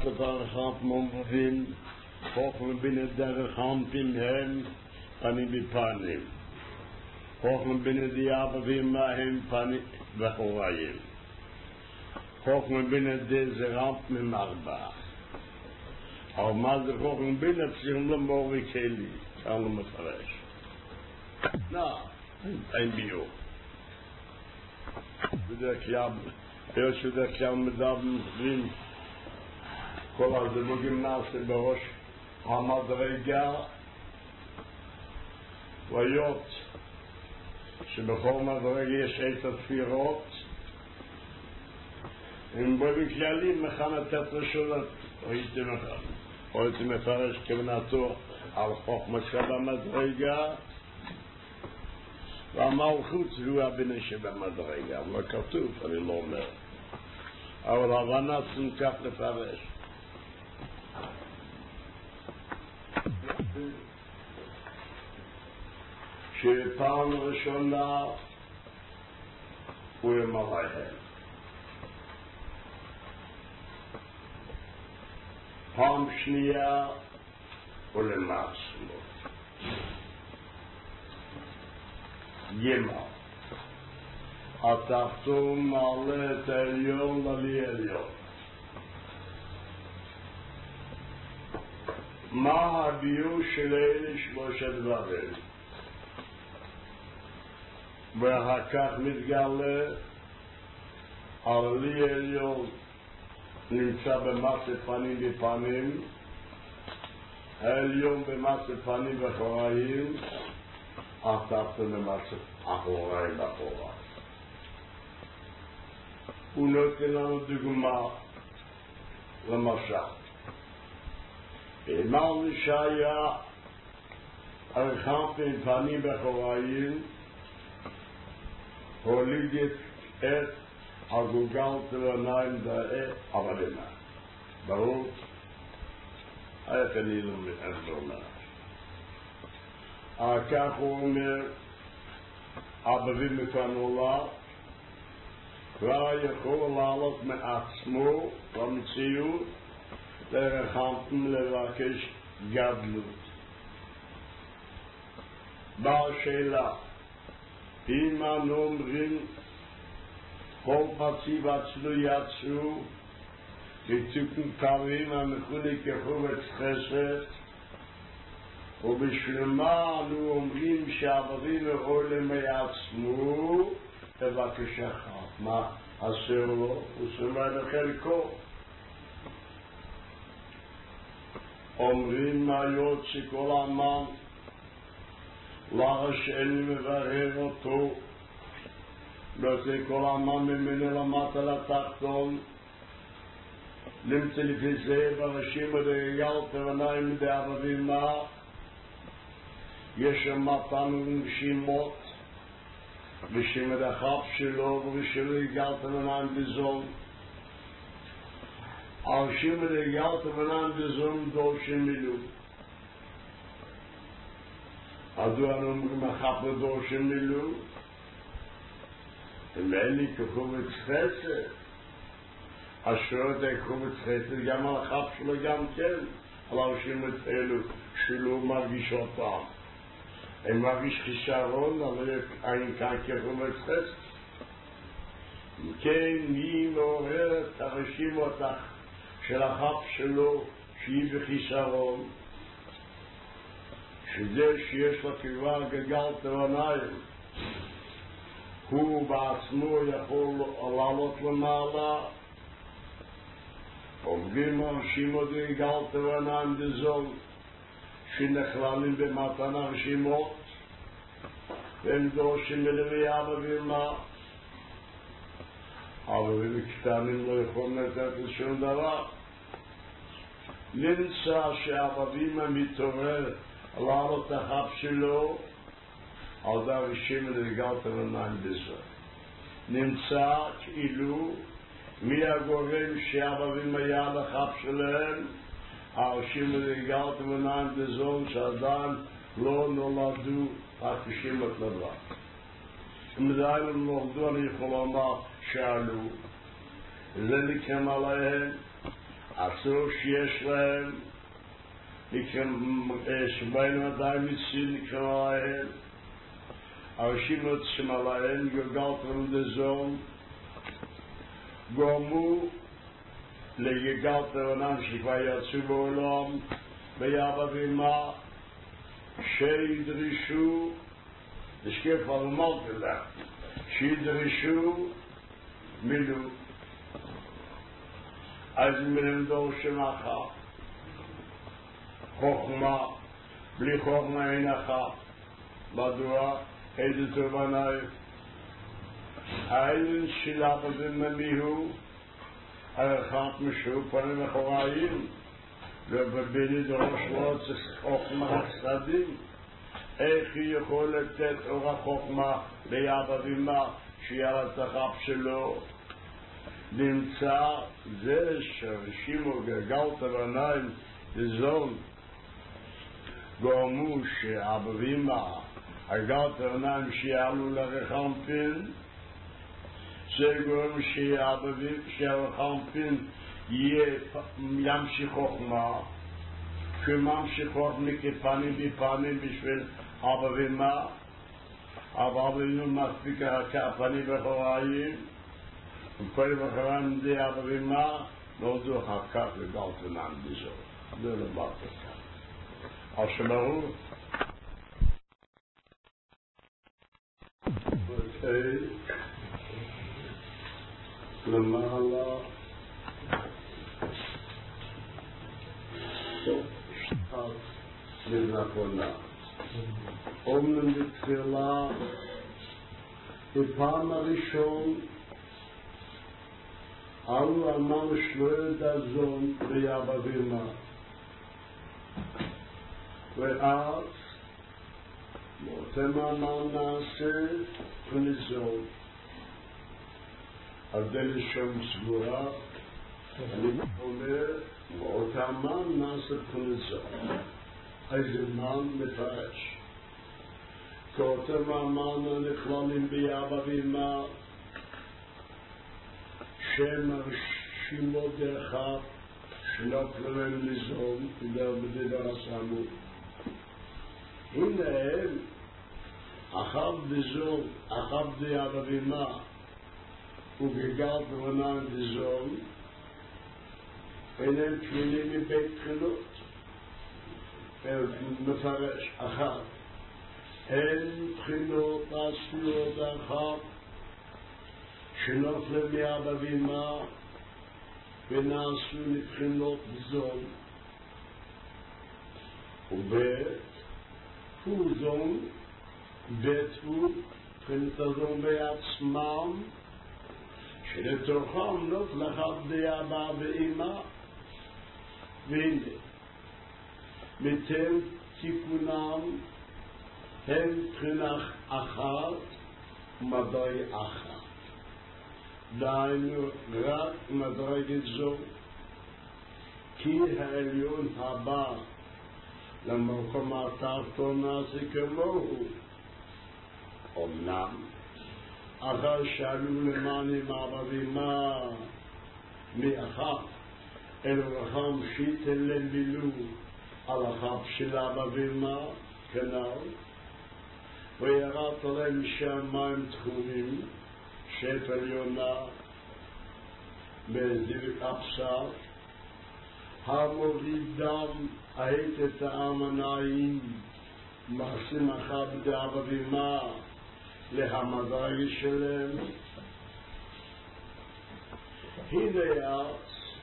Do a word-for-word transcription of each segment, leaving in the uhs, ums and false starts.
דרך מומחים, חוכם בין דרך חמפים הם פנים בפנים. חוכם בין דיאבבים מהם פנים וחוריים. חוכם בין די זה רמפ ממרבע. אבל מה זה חוכם בין צריכים למור וכלי, כאן לא מפרש. נא, אין ביור. בדרך כלל, יש בדרך כלל מדברים כל הזמוגים נעשה בראש המדרגה והיות שבכל מדרגה יש עשר ספירות אם באופן כללי מכנת רשויות הייתי מפרש כוונתו על חוכמה שבמדרגה והמלכות הוא הבנה שבמדרגה לא כתוב, אני לא אומר אבל הבנה צריכים כך לפרש שפעם ראשונה הוא ימלאהם פעם שנייה הוא למעצמו ימה התחתום מעלה את העליון ללי עליון מה הביור של אלה שלושה דברים ואחר כך מתגלה על לי עליון נמצא במסה פנים בפנים העליון במסה פנים וחוריים התחתון במסה אחוריים ואחוריים הוא נותן לנו דוגמה למשל אמרנו שהיה הרחמפים פנים בחוריים הוליד את הגולגלת ועיניים דאה עבדינה ברור? היה כני לא כך הוא אומר אבבים מפנולה כבר יכול לעלות מעצמו במציאות לרחמתם לבקש גדלות בשאלה אם אנו אומרים כל פציב עצלו יצאו ותוקן קווים המכונה כחובץ חסד ובשלמה אנו אומרים שהעבדים העולם יעצמו לבקש אחת מה אסר לו? הוא סומא לחלקו אומרים מהיות שכל אמן להשם מברר אותו נושא כל אמן ממנו למטה לתחתון נמצא לפי זה בראשים ודרגלת ועיניים דערבים מה יש שם מתן רשימות ושם הדחף שלו ושם דרגלת ועיניים בזון על שם דרגלת ועיניים בזון דורשים מילוא עדו אנו אומרים אחת לדורשים מילוא אם אין לי כחובץ חסד אשר את כחובץ חסד גם על החף שלו גם כן על הרשים את אלו שלא מרגיש אותם הם מרגיש חיסרון אבל אין כאן כחובץ חסד כן מי מעורר את הרשים אותך של החף שלו שהיא בחיסרון שזה שיש לה כבר גגלת ועיניים הוא בעצמו יכול לעלות למעלה אומרים אנשים עוד גלת ועיניים בזון שנכללים במתן הרשימות והם דורשים מלוויה בבימה אבל בקטנים לא יכולים לתת לשום דבר נמצא שהבבימה מתעורר לעלות החף שלו על דה רשימה לגלת ועיניים בזון נמצא כאילו מי הגורם שהבבים היה לחף שלהם הרשימה לגלת ועיניים בזון שעדיין לא נולדו הרשימה לדבר אם עדיין הם נולדו אני יכול לומר שעלו זה נקרם עליהם אסור שיש להם שבאים עדיין מצין נקרא להם הרשימות שמלהם גגלתם לזון גורמו לגגלת עולם שכבר יצאו בעולם ויאבא ואמא שידרשו נשקיע כבר אמרתי לך שידרשו מילו אז מלמדו שמחה חוכמה בלי חוכמה אין אחת מדוע איזה תובנה האין שלה בזמניהו ערכת משהו פנים אחוריים ובביני דרוש לא צריך חוכמה חסדים איך היא יכול לתת אור החוכמה ליאבא ואמא שיהיה לתחף שלו נמצא זה שרשימו גגלת ועיניים לזון גורמו שאבא ואמא גגלת ועיניים שיעלו לרחמפין זה גורם שהרחמפין ימשיך חוכמה שממשיך חוכמה כפנים בפנים בשביל אבא ואמא אבל אבא ואמא מספיק הפנים בחוריים וכל בחוריים זה אבא ואמא לא זו אחר כך גגלת ועיניים לזון זה לא בא ככה אז שברור למעלה שטת לנכונה אומנם בתחילה בפעם הראשון עלו אמר שלויד הזון ביאבא ואמא ואז מאותם אמר נעשה ונזון על זה לשם סגורה אני אומר מאותם אמר נעשה ונזון איזה מן מפרש כאותם אמר נכללים ביאבא ואמא שם הרשימו דרכה שנופלו להם לזון ולא בדבר הסמו הנה הם אחר בזון אחר ביאבא ואמא וגגלת ועיניים לזון אינם תמינים מבית תחילות מפרש אחת אין תחילות עשויות אחת שנופלו מאבא ואמא ונעשו מבחינות זון ובית הוא זון בית הוא מבחינת הזון בעצמם שלתוכם נופלה חבדי אבא ואמא והנה מטבע תיקונם הם מבחינה אחת ומדרגה אחת דהיינו רק מדרגת זו כי העליון הבא למקום התחתון נעשה כמוהו אמנם אחר שעלו למעני אבא ואמא מאחת אל רחם שיתן להם בילו על החף של אבא ואמא כנ"ל וירד עליהם שם מים תחומים שפל יונה בזיו הבשר המורידם היית את העם הנעים מעשים אחת באבא ואמא להמדרגה שלהם הנה אז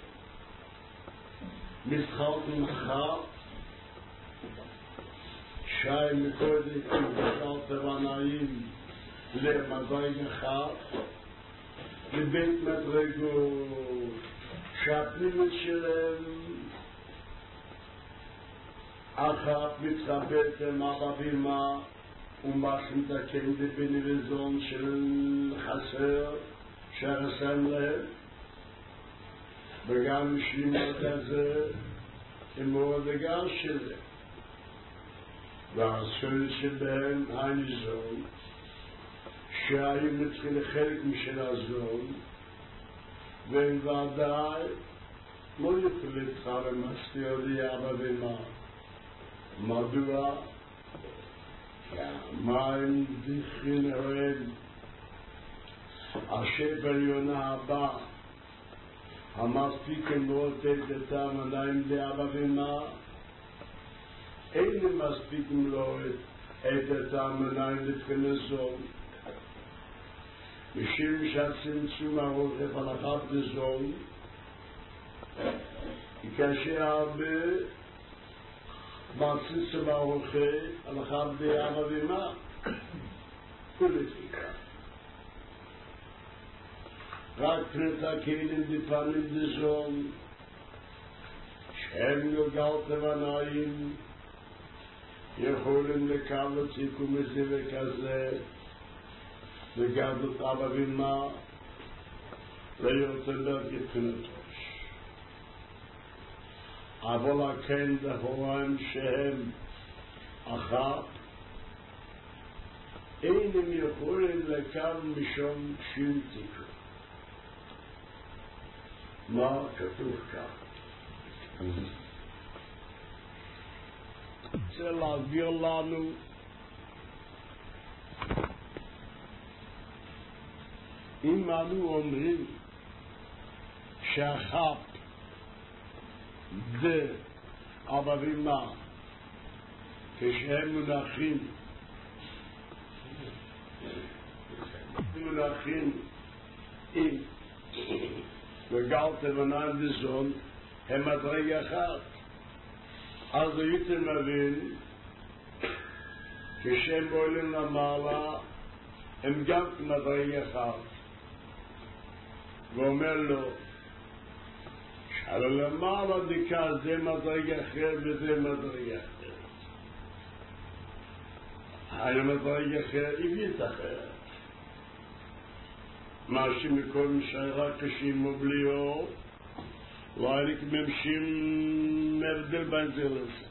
משחק מחר שי מקודם כבשת ועניים למדרגה אחת לבית מדרגות שהפנימית שלהם אחת מתחבאת עם אבא ואמא ומחים תקן בבני וזון של חסר שרסם להם וגם משלימות הזה עם הודגה שלהם והסול שבהם הנזון שהיו מתחיל חלק משל הזון והם ודאי לא יכול להתחר מסתיר לי אבא ואמא. מדוע? כי המים דיחין אוהד. השפר יונה הבא, המספיקים לא לתת את המניים לאבא ואמא, אין מספיקים לא את המניים לתכנסון. משום שהצמצום הרוחף על אחת לזון, כאשר הרבה מצמצום הרוחף על אחת לאבא ואמא, פוליטיקה. רק פרט הכלים בפנים דזון, שהם יוגלת ונעים, יכולים לקבל סיכום הזה וכזה, לגדות אבא ואמא, ליותר להתפנתוש. אבל הכן דהורם שהם אחת, אינם יכולים לקבל משום שום תיקון. מה כתוב כך? רוצה להעביר לנו אם אנו אומרים שהחפ זה אבא ואמא כשהם מונחים מונחים עם וגלת ונען דזון הם מדרג אחד. אז הייתם מבין כשהם עולים למעלה הם גם מדרג אחד. ואומר לו שעל למעלה דקה זה מדרג אחר וזה מדרג אחר. היה מדרג אחר עברית אחר. מה שמכל משיירה קשים ובליאו לא היה לי כממשים מבדל בין זה לזה.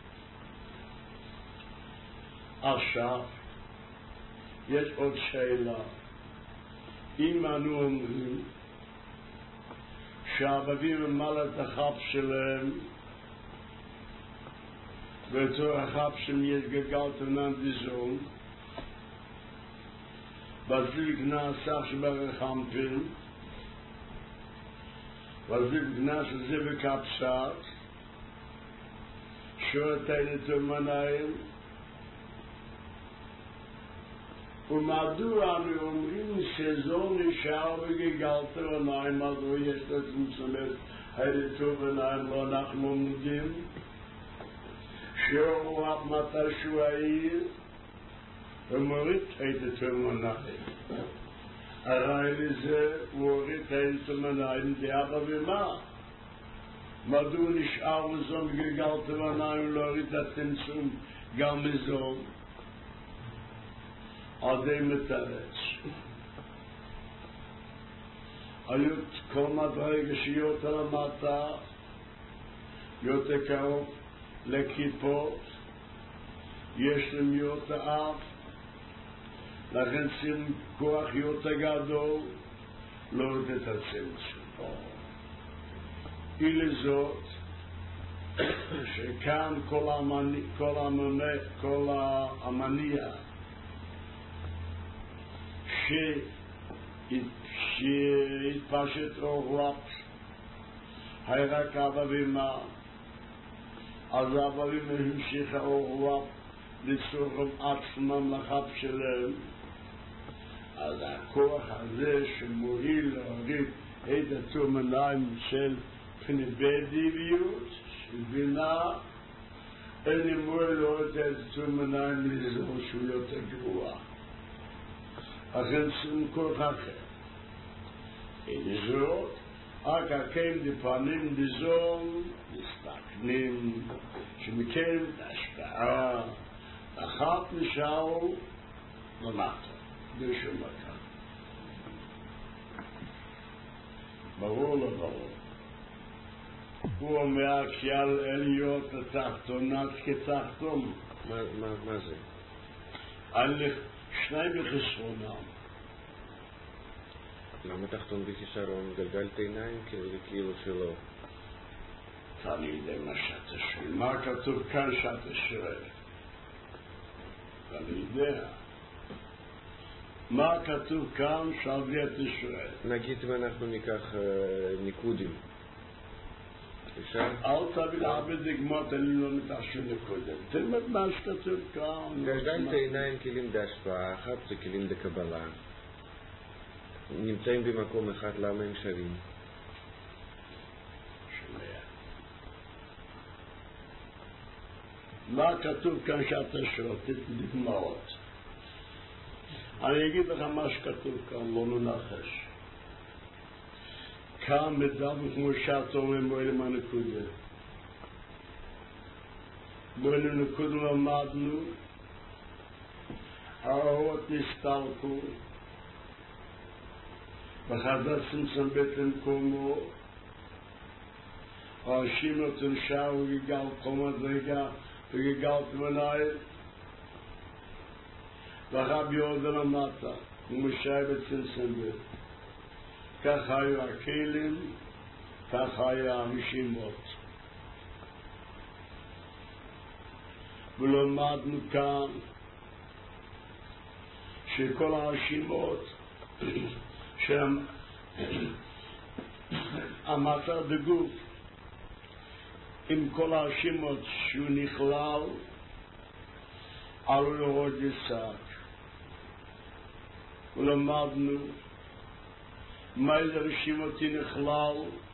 עכשיו יש עוד שאלה. אם אנו אומרים שהעבדים ממלא את החפ שלהם ואצור החפ שלהם יש גלגל תנן דיזון בזיל גנאסה שברחמפין בזיל גנאסה זה בקפסת שואלת אינתו מנאים ומדוע אנו אומרים שזו נשאר וגגלת ונעים מדוע יש לצמצמת הירתו ונעים לא אנחנו עומדים שהוא אף מתשו העיר ומוריד הירתו ונעים הרי לזה הוא הוריד הירתו ונעים דאבא ומה מדוע נשאר וזו וגגלת ונעים לא הוריד הצמצום גם מזו עדי מתרץ. היו כל מדרג שיות על המטה, יותר קרוב לכיפות, יש להם יותר אף, לכן שים כוח יותר גדול, לא לתת הצמצום. ולזאת, שכאן כל המניע, כל המניע, כל המניע, שהתפשט אור רב היה רק אבא ואמא אז אבא ואמא המשיך האור רב לצורך עצמם לחב שלהם אז הכוח הזה שמועיל להוריד את התומניים של פניבדיביות של בינה אין מועיל להוריד את התומניים לזור שהוא יותר גרוע אכן שום כוח אחר. אין זאת, רק הקם דפנים דזון, מסתכנים, שמכם את ההשפעה, אחת נשארו למטה, בשום מקום. ברור לא ברור. הוא אומר כי על עליות התחתונת כתחתון. מה, מה, מה זה? על שניים בחסרונם. למה תחתון בכישרון? גלגלת עיניים כאילו שלא. תלמידי מה שאתה שואל. מה כתוב כאן שאתה שואל? אני יודע. מה כתוב כאן שאבי אתה שואל? נגיד אם אנחנו ניקח ניקודים. אפשר? אל תביא להרבה דגמות, אני לא מתעשו נקודים. תלמד מה שכתוב כאן. גשדיים תעיניים כלים בהשפעה, אחת זה כלים בקבלה. נמצאים במקום אחד, למה הם שווים? שומע. מה כתוב כאן שאתה שואל? דגמאות. אני אגיד לך מה שכתוב כאן, לא ננחש. כאן מדבר כמו שאתה אומר מועל מהנקודה. מועל הנקודה למדנו, האורות נסתלקו, וחזר צמצם בית למקומו, האשים אותו נשאר וגגל כל מדרגה וגגל תמנאי, ורב יורדן למטה, ומשאי בצמצם בית. כך היו הכלים, כך היה הרשימות. ולמדנו כאן שכל הרשימות שהם המטר דגוף עם כל הרשימות שהוא נכלל עלו לרוד יסק. ולמדנו מה איזה רשימות נכלל?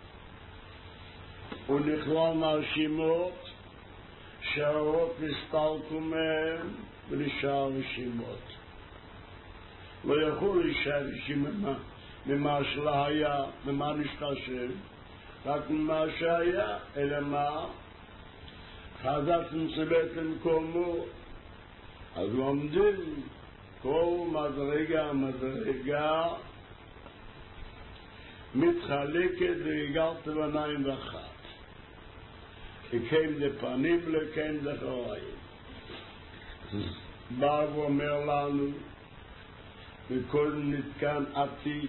הוא נכלל מהרשימות שהאורות נסתלקו מהם ונשאר רשימות. לא יכול להישאר רשימה ממה שלא היה, ממה נשתשם, רק ממה שהיה, אלא מה? חזרתם סבט למקומו, אז לומדים כל מדרגה מדרגה מתחלקת וגלת בניים ואחת. לקיים לפנים לקיים לחראים. בא ואומר לנו, וכל נתקן עתיד,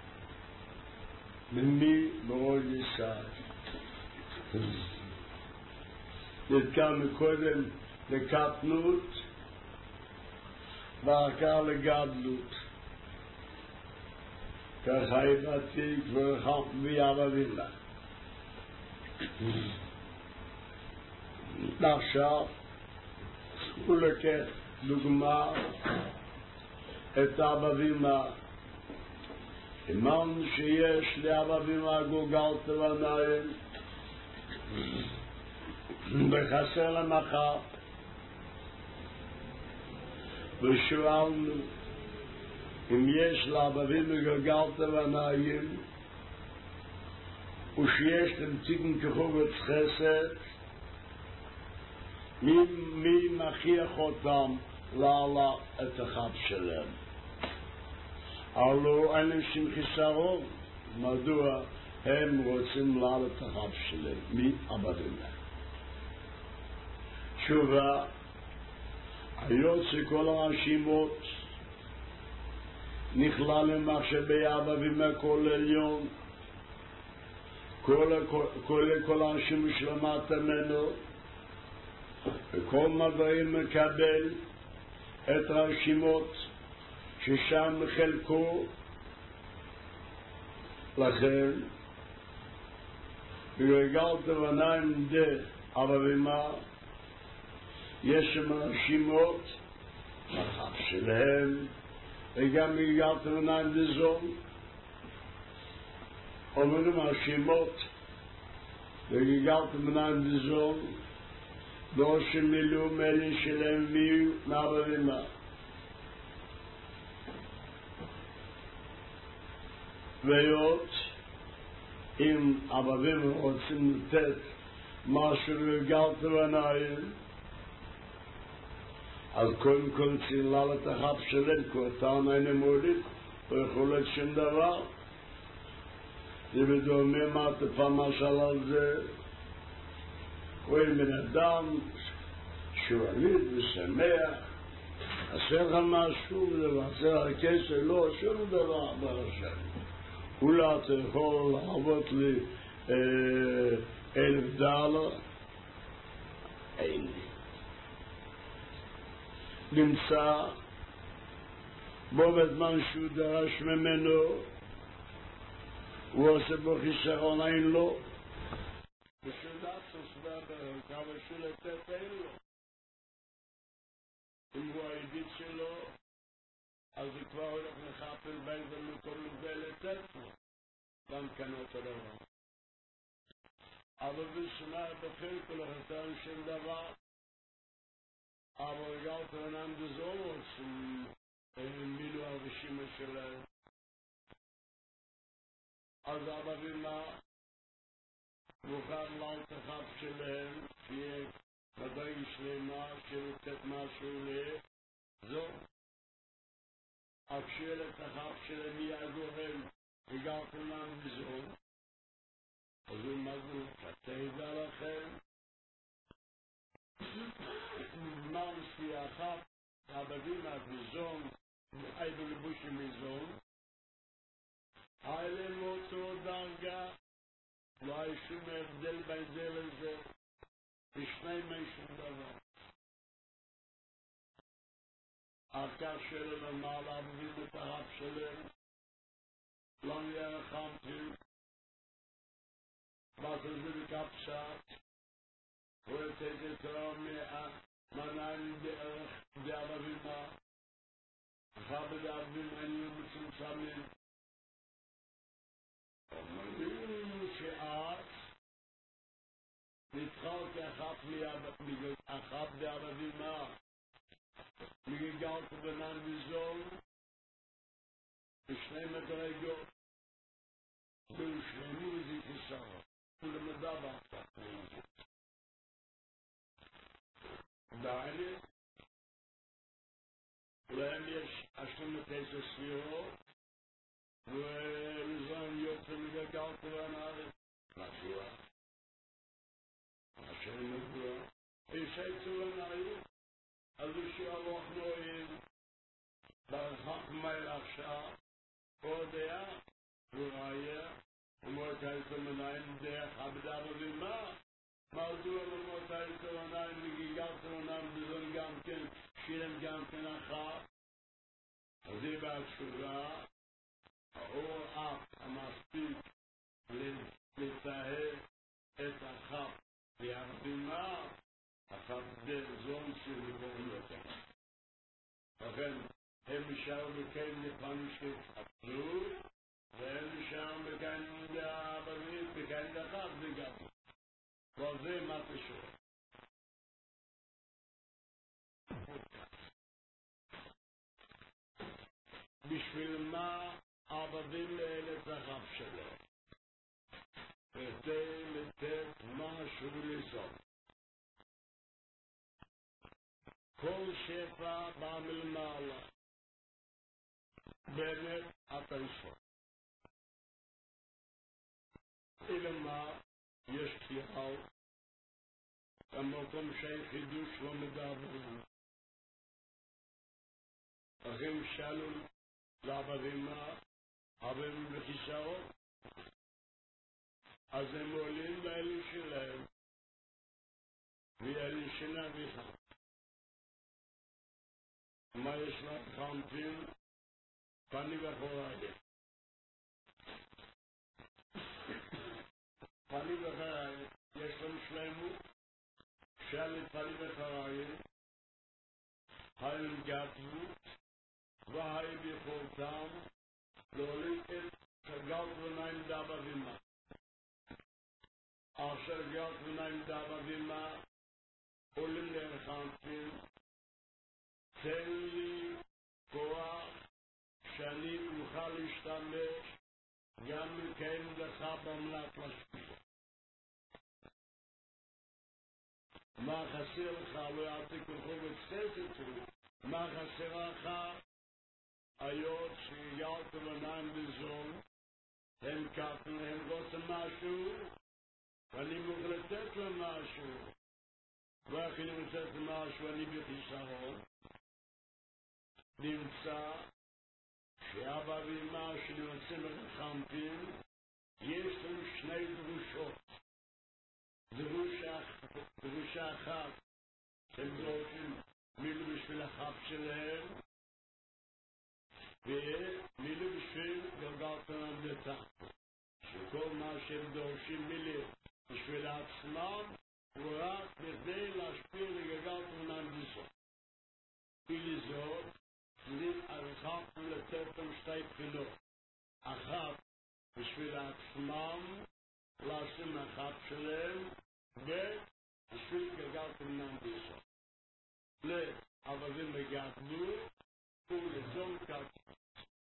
ממי ברוד יסד. נתקן מקודם לקטנות, ואחר לגדלות. ככה הבאתי כבר ויאבא וילה. עכשיו הוא לקח דוגמה את אבא ואמא. אמרנו שיש לאבא ואמא גולגל תבניים וחסר למחר, ושואלנו אם יש לאבא ואמא גולגל תבניים ושיש למציגן כחובת חסד, מי, מי מכריח אותם לעלה את החב שלהם? הלא אין להם שום חיסרון. מדוע הם רוצים לעלה את החב שלהם? מי עבדים להם? תשובה, היוצא כל הרשימות נכלל למחשבי אבא ואמא כל עליון, כל, כל, כל, כל האנשים שלמדת ממנו, וכל מדעים מקבל את הרשימות ששם חלקו. לכן בגלגל תבניים דה אבא ואמא יש שם רשימות לחב שלהם, וגם בגלגל תבניים דה זון אומרים רשימות בגלגל תבניים דה זון לא שמילאו מלא שלהם ויהיו מאבא ואמא. והיות אם אבא ואמא רוצים לתת משהו בגלגל תבניים, אז קודם כל צילל את החב שלהם, כי אותם אין מוליד, לא יכול להיות שום דבר. זה בדומה מה תפה משל על זה, רואה בן אדם שואלית ושמח, עשה לך משהו, עשה לך כסף, לא, שום דבר ברשם. אולי אתה יכול לעבוד לי אלף דאלה אין נמצא בו בזמן שהוא דרש ממנו הוא עושה בו חיסרון אין לו ושודעת סוסדה ברקה ושולטת אין לו אם הוא הידיד שלו אז הוא כבר הולך לחפל באיזה מקום ולתת לו גם כאן אותו דבר אבל בשנה בחיר כל החתן של דבר אבל גלת רנן דזונות מילו הרשימה שלהם אז אבא ומה מוכר לאלתחב שלהם שיהיה ודאי שלמה שרוצת משהו לזו אף שיהיה לתחב שלהם יעזורם וגלת רנן דזון אז הוא מזו תתדע לכם מרסי אחת הבדים מהביזון איידו לבושי מיזון היה אותו דרגה לא היה שום הבדל בין זה לזה בשני מי שום דבר אחר שלו למעלה הבדים את הרב שלהם לא נהיה לחמתי was er will kapsat wo er teget me a manan de de avima hab de avima ni mutum samin man she'at nitkhot achaf li avim achaf de avima mi galt benan bizol shnei madregot du shnei zik shara למדבר דאלה להם יש השלמת איזה סבירות ולזון יוצא מגגל כולן הארץ נשוע אשר נגוע יש איצולן הארץ אז ישוע רוח נועים ברחק מייל עכשיו קודע וראיה ומותיתו מניים דרך עבדה בבימה מרדו על מותיתו מניים מגיגלתו מניים בזון גם כן שילם גם כן אחת אז זה בתשובה האור אף המספיק לצהל את אחת והבימה אחת בזון שלבון יותר לכן הם נשארו מכן לפעמים שהתחפלו והם שם בכאן דאברית, בכאן דחב דגב. וזה מה תשור. בשביל מה עבדים לאלת החב שלו? כדי לתת משהו לזון. כל שפע בא מלמעלה. באמת אתה ישור. אלמה יש תיאור המקום שאין חידוש לא מדברים אחים שאלו לעבדימה אבל הם בחיסרות אז הם עולים לאלו שלהם ואלו שנביך מה יש לך חמתים פני וחוראי פני וחוראי יש לנו שלמות שאלה פני וחוראי היו גדלו והיו ביכולתם להוליד את שגל וניים דאבה וימה אשר גל וניים דאבה וימה עולים להרחנפים תן לי כוח שאני אוכל להשתמש גם מכן לך במלאת משפיע מה חסר לך לא יעתיק לכם את סטטו מה חסר לך היות שהגעת לניים בזון הם כפנו הם רוצים משהו ואני מוכן לתת להם משהו ואיך אני לתת להם משהו אני בחיסרון נמצא שאבא ואמא שלי רוצים לחמפים יש לנו שני דרושות דרוש דרשה אחת, הם דורשים מילו בשביל החב שלהם, ומילו בשביל גלגלתן המדתה. שכל מה שהם דורשים מילי בשביל עצמם, הוא רק בכדי להשפיע לגלגלתן המדתה. מילי זאת, צריך ערכת ולתפן שתי בחינות. אחת בשביל עצמם, לעשות החב שלהם, ובשביל גלגלתן המדתה. לעבדים לגדלו ולזון כת.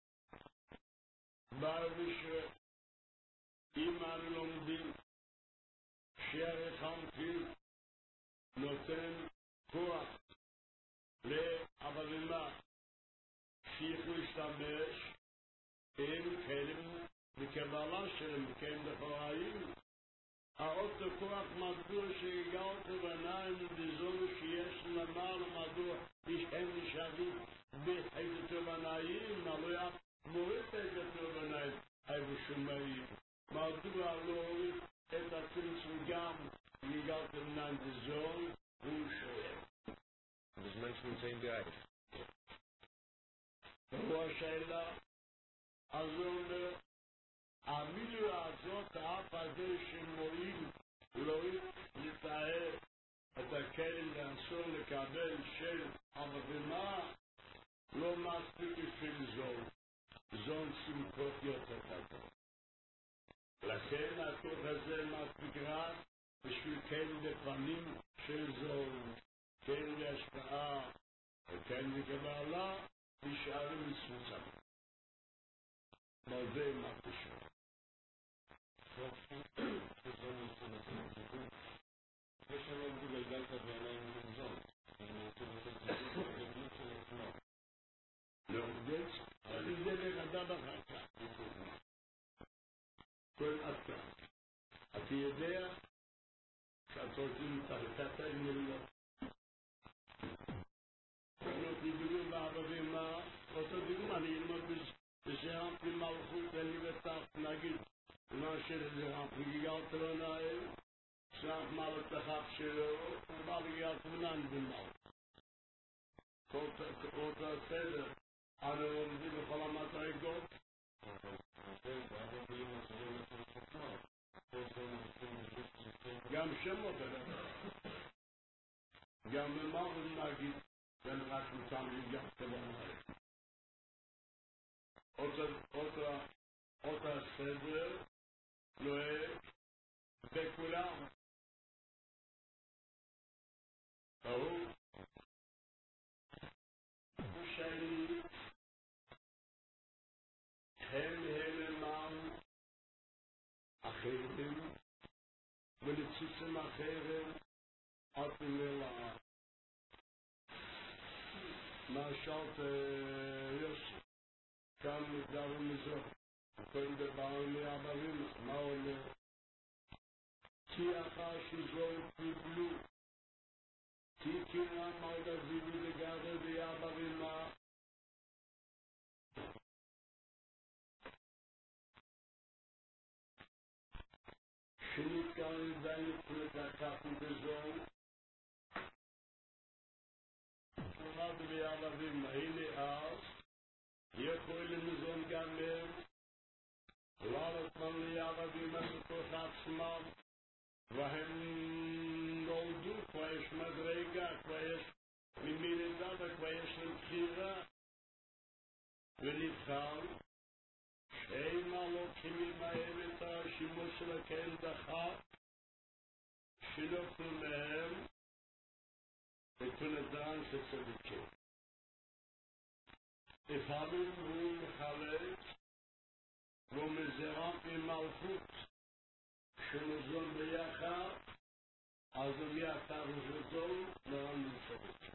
ברבישה, אם אנו לומדים שערך המפיל נותן כוח לעבדים שיוכלו להשתמש עם כלים בקבלה שלהם, כלים דחוריים, האותו כוח מדוע שהגעת בניים בזול שיש למעלה מדוע הם נשארים בהידתו בניים, מלא מוריד הידתו בניים, היו שומעים. מדוע לא הוריד את הצמצום גם הגעת בניים בזול, הוא שואל. בזמן שנמצאים בעייף. הוא השאלה, אז הוא אומר, המילה הזאת, האף הזה שמועיל לא לתאר את הכלים לאנסור לקבל של המדינה, לא מספיק בשביל זון. זון שמחות יותר כתוב. לכן הכוח הזה מספיק רק בשביל כלים לפנים של זון, כלים להשפעה, וכלים לקבלה, נשארים מסמוצים. אבל זה מה קשור. יש לנו גלגלת בעיניים מזון. לא, זה זה לגדל אחר כך. כל עשה. אתה יודע שאתה עושים תחתת העניין. לא תדעו בערבים מה, אותו דוגמה, אני אלמד בשעם מלכות אני בטח נגיד מה שזה גלגלת בעיניים, שאף מעל את החב שלו, ובא לגלגלת בעיניים במעל. כל הסדר, אנו לומדים בכל המדרגות. גם שמות הדבר. גם ממעל נגיד, ואין רק מותם לגלגלת בעיניים. אותה סדר נוהג בכולם. ברור. שני הם הם למען אחרים ולציצים אחרים עד מלאה. מה שאלת יוסי כאן נגדר ומזרח כאן דברנו מעברים מה אומר כי אחר שזול קיבלו כי כנראה מרגזיבי לגדר ביעברים מה שנתקרן עדיין לקחנו בזול כנראה ביעברים מה הנה אז יכול למזון גם הם לעלות מן ליעברים בתוך עצמם והם נולדו, כבר יש מדרגה, כבר יש ממין דבה, כבר יש להם בחירה ונבחר שאימה לא כמים מהם את השימוש של הכהן דחה שנופלו מהם ותונתן שצדיקים. לפעמים הוא מחלק והוא מזרם ממלכות שמזון ביחד אז הוא יעתר וזרזול נרם לצדיק.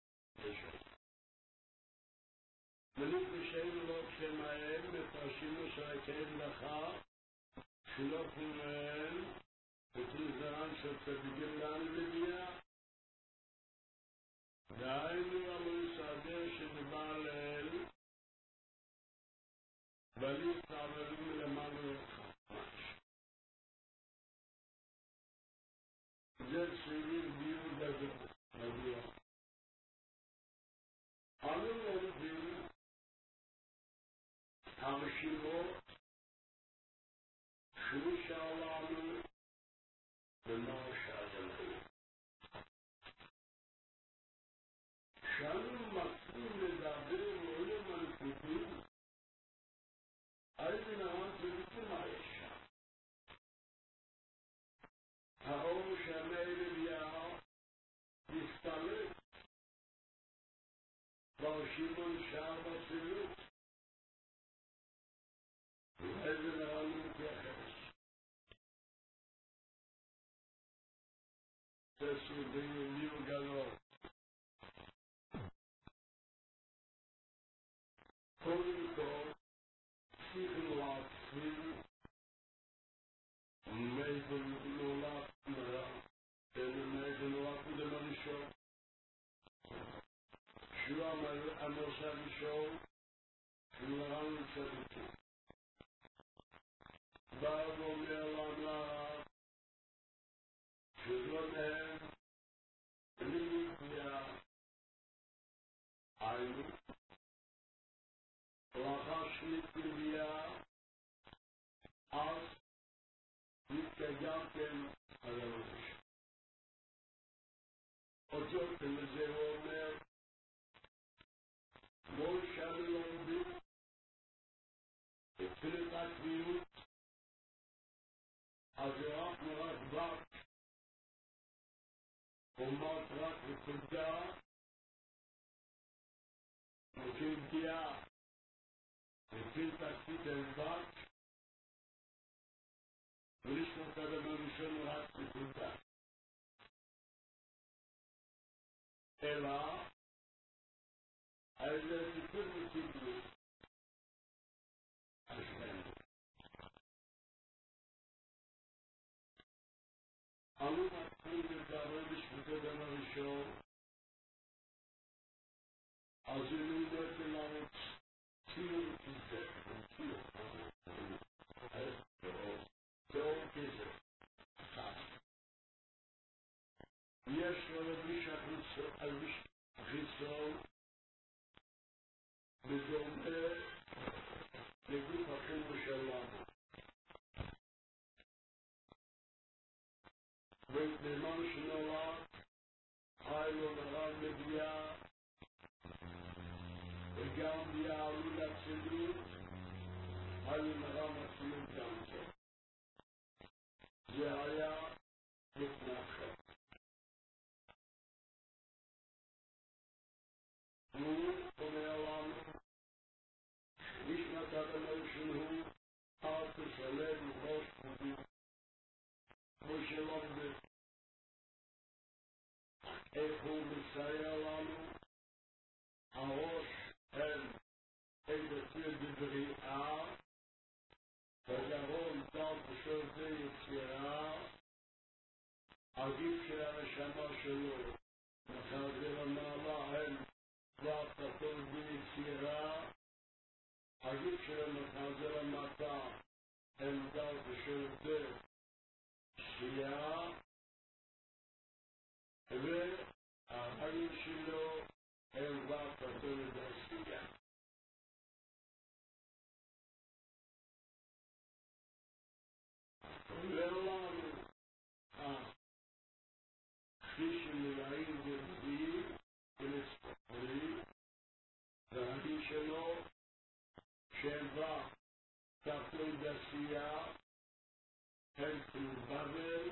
מניק בשם לא כשמהם בתרשימו של הכהן דחה שנופלו מהם ותונתן של צדיקים לאן בדיעה דהיינו עלו יסעדר שדבר לאל בלי צעברים למענו ממש. זה סביב דיון נשאר בצילות. ואיזה נראה להתייחס. זה סודי ליו גדול. קודם כל, צריכים להתחיל מאיפה נולד נראה, מאיפה נולד קודם הראשון. שהוא הנושא הראשון, שהוא נראה לצדיקים. בא ואומר לנו, שזו מהם, בלי נקביעה, היינו, לאחר שנקביעה, אז נתקיימתם על הראש. אותו כזה הוא אומר, מול שאני לומדים, התחיל את הקביעות, אז רק מרק בת, אומרת רק נקודה, וכנתייה, התחיל תקפית אל בת, ולשמות אדם הראשון רק נקודה. אלא, אז זה סיפור וסיפור. אנו מתחילים לדבר בשמות אדם הראשון, אז הוא נולד לנו ציור כזה, ציור, ציור כזה. יש רבי שחיסון בדומה לגוף החינוך שלנו. ובמה שנולד, חי לו נראה מביאה, וגם ביעלו לצילות, חי לו נראה מצילות גם זה. זה היה מתנחל. הוא אומר לנו, נשמת אדם שלו, אל תשלם ראש חובי, כמו שלומד, איך הוא מסייע לנו, הראש הם איזה בבריאה, וגרון דל בשורדי יצירה, הגיף של הנשמה שלו, מחזר המעלה הם והפתור ביצירה, הגיף של המחזר המטה הם דל בשורדי שיעה, והחיים שלו הם והפתור בעשייה. ולנו, כפי שנראים גרדים ולספרים, והחיים שלו שהם והפתור בעשייה, הם תלבבל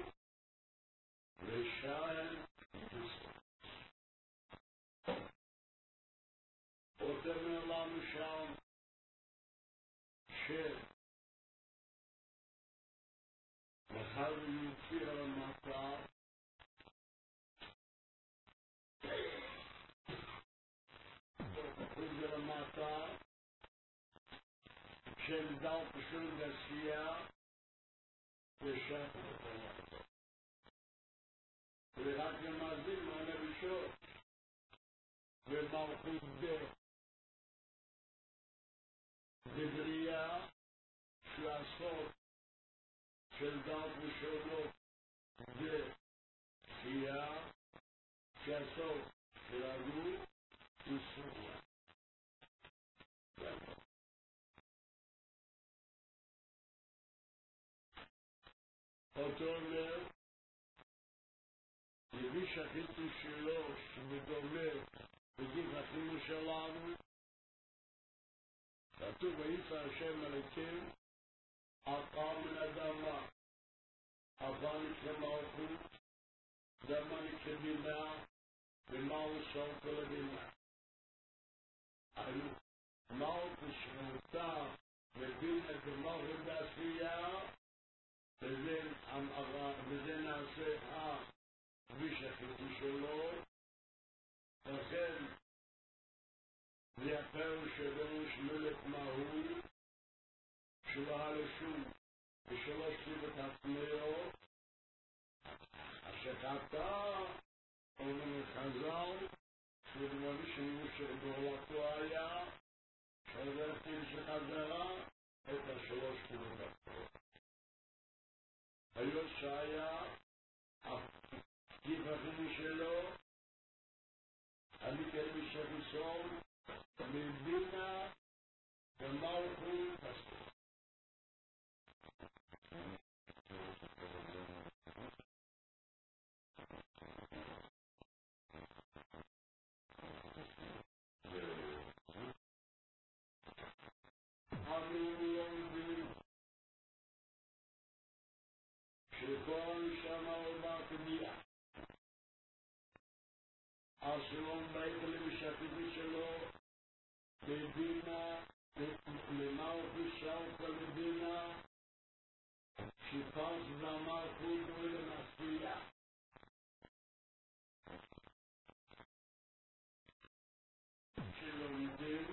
ושען וספר. אותם לנו שם שמחר יוציא על המטה חוזר המטה של דל פשוט עשייה ושם המטה ורק למאזין מהנבישות ומלכות בבריאה שעשות של דל ושונות וחייה שעשות של הגוף וסוגיה. אותו אומר, יביא שחיתו שלו שמדומה בגוף החינוך שלנו, כתוב ויצא השם אלוקים עפר מן אדמה, עפר כמלכות, דמה כבינה, ומה הוא סוף כל הבינה. היו מלכות שנוצר ובין את המלכות בעשייה, וזה נעשה הכביש החיפוש שלו. לכן זה הפירוש שדרוש מלך מהו שלא היה לו שום ושלוש סיבות עצמיות אשר חטא אומרים חז"ל שדבר שמו שבעולתו היה שעזרתי שחזרה את השלוש סיבות עצמיות. היו שהיה הכיוון שלו אני כאבי שביסון מבינה ומלכות הסוף. אני לומדים שכל שנה עולה קביעה אסלום בית למשתפי שלו בבינה למלכות שלך לבינה שפס והמלכות ולמספייה שלומדים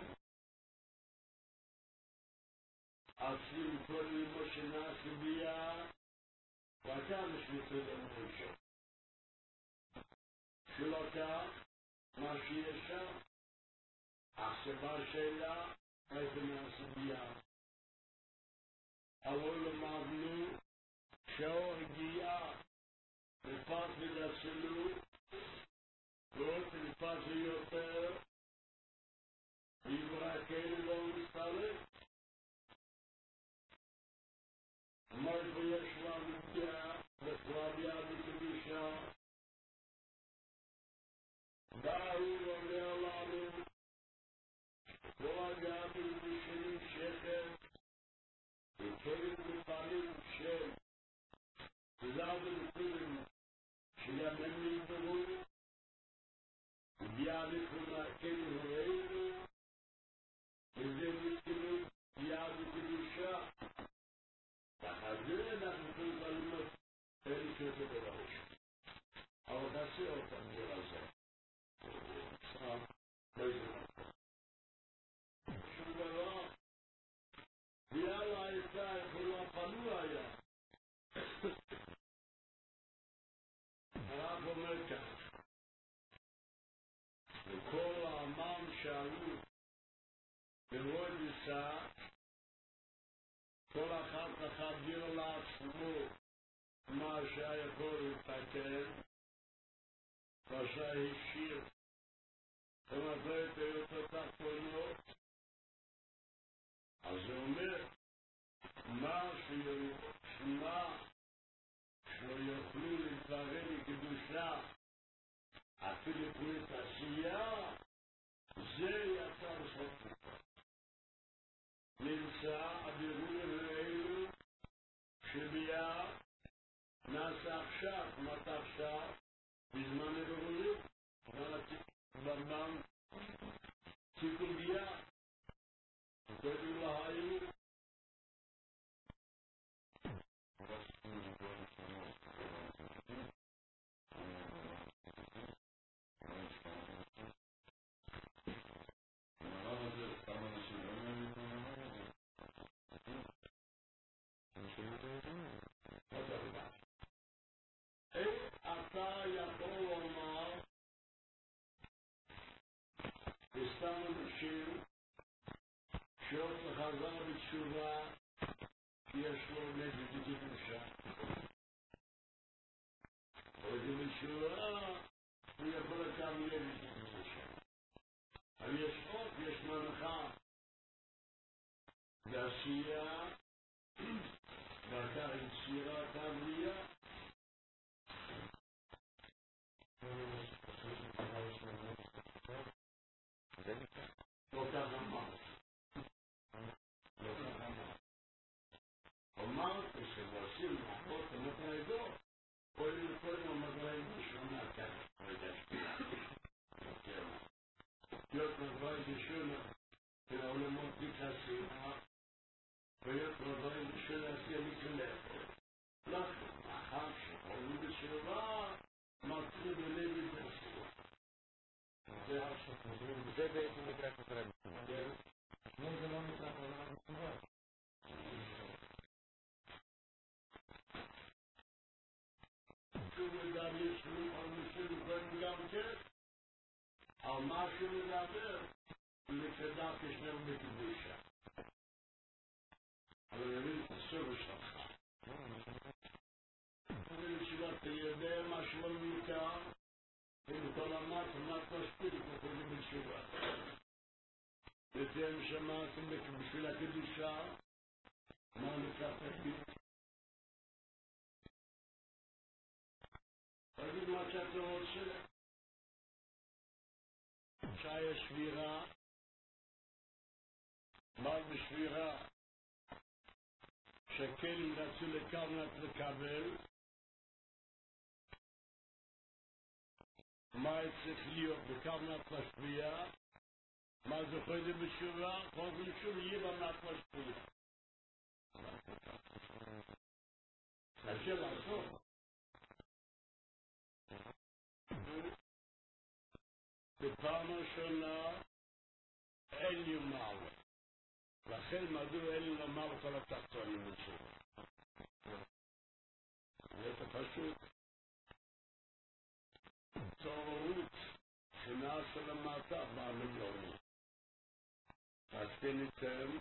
עשים כל ימו שנעשביה ואתה משמצד המושא שלא כך מה שיש שם הסיבה שלה איזה מהסוגיה אבל למדנו שהוא הגיע לפת ולסלו ועוד לפת יותר ויברא כאלה לא מסתלת אמר ויש לנו פגיעה וקרביה בקדושה באו ואומר לנו כל הגעבים בשנים שכם וכלים לפעמים של תזר ולכלים שיאמן להתברו וביאה לכונה כלים ראינו וזה מתכלים ביאה בקדושה ואחרי אנחנו יכולים ללמוד אין כזה בראש אבל תעשה אותם לרזה סתם באיזה מקום שום דבר ויאללה הייתה יכולה פנוע היה הרב אומר כך וכל העמם שאלו ברוד יישא כל אחד תחדיר לעצמו מה שהיכול לתקן פשע השאיר ומתי את היותו תחתונות אז זה אומר מה שישמע שלא יוכלו להתברר לקדושה אפילו פרט עשייה זה יצא בסוף נמצא הבירורים האלו שביאה נעשה עכשיו כמעט עכשיו בזמן הבירורים בזמן תיקון ביאה וקודם לא היו אתה יכול לומר סתם אנשים שעוד לחזר בתשובה יש לו נגד בקדושה וזה בתשובה הוא יכול לקם נגד בקדושה אבל יש עוד, יש מנחה בעשייה ואחר יצירת הבריאה לא כך אמרת לא כך אמרת אמרת שבעשים לחוות המטרדות קודם קודם המטרדות שונה כאן רגע שפייה יותר רבי בשונה, ולעולמות מתעשים, ויות רבי בשונה עשייה מכלך. לך, אחר שחולים בשורה, מצאו בלבי בשורה. זה השחורים. זה בעצם נקרא כתרם. לא, זה לא נקרא כתרם מצווה. שהוא מדבר ישנו על משהו דברים גם כן, על מה שהוא מדבר, מצדק ישנו בקדושה. אבל אני מבין את הסובר שלך. אני משאלה, אתה יודע מה שלא מיותר, ובכל המט, המט משפיל, וכולי בתשובה. ואתם שמעתם בשביל הקדושה, מה נקרא תקדים? תגיד מה שאתה רוצה. שהיה שבירה, מה בשבירה, שכלים רצו לקרנת לקבל, מה צריך להיות בקרנת משפיע, מה זה חוזה בשבירה, חוזה שוב יהיה במנת משפיע. קשה לעשות. בפעם הראשונה אין לי מעלה. לכן מדוע אין לי למעלה כל התחתונים בשבירה. זה פשוט. צורות שנעשה למטה בעלמות. אז כן ניתן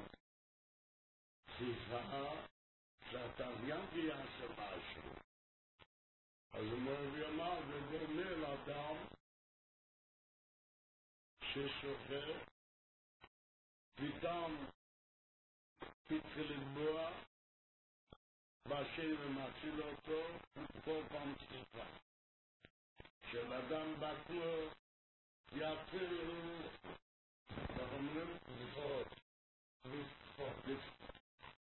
סיפה שאתה גם תיעשה משהו. אז הוא אומר, זה דומה לאדם ששוחה, פתאום תתחיל לתבוע, בשם ומציל אותו, וכל פעם סיפה. כשאדם בעצמו יתחיל, איך אומרים? לפחות. לפחות.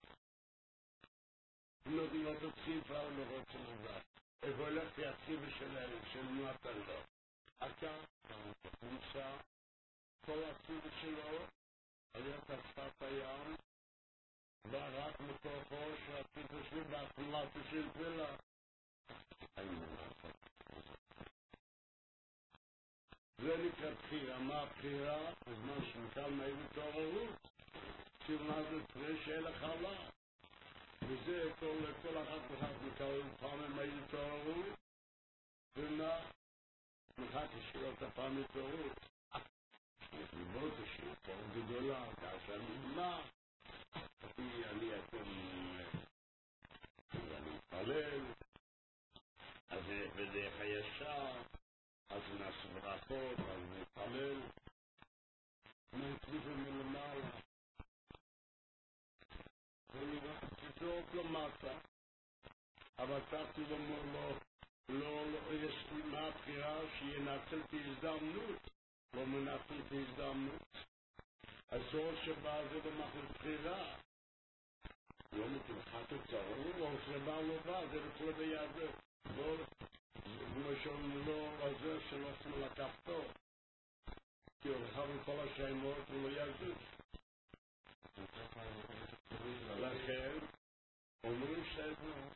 נותנים לו את סיפה או לא רוצה לדעת. איך הולך יציב שלהם, של נועתן לו. אתה נמצא, כל הציב שלו, היה את השפת הים, ורק מתוכו שהציב שלי בהתמלת של תפילה. זה נקרא בחירה. מה הבחירה? בזמן שמכאן מהי התעוררות. סיבנה זה פרי שאין לך לה. וזה כל אחת ואחת מכאן פעם מהי התעוררות. ומה? מחכה שאלות הפעם התעוררות. יש לי מאוד השאלות, פעם גדולה, כאשר נגמר. אני אתם... אני מתפלל. אז בדרך הישר. אז נעשה ברכות, אז נתפלל, נצליחו מלמעלה. ונזרוק למטה, אבל צרתי לומר לו, לא, לא, יש לי מהבחירה שינצל את ההזדמנות, לא מנצל את ההזדמנות. הסור שבא זה במחל בחירה. לא מתלחת את צהרון, לא שבא לא בא, זה בכל ביעזר. לא, למשל לא הזה שלא עושים לקחתו, כי הוא רחב מכל השיימות ולא יזוז. לכן, אומרים שזה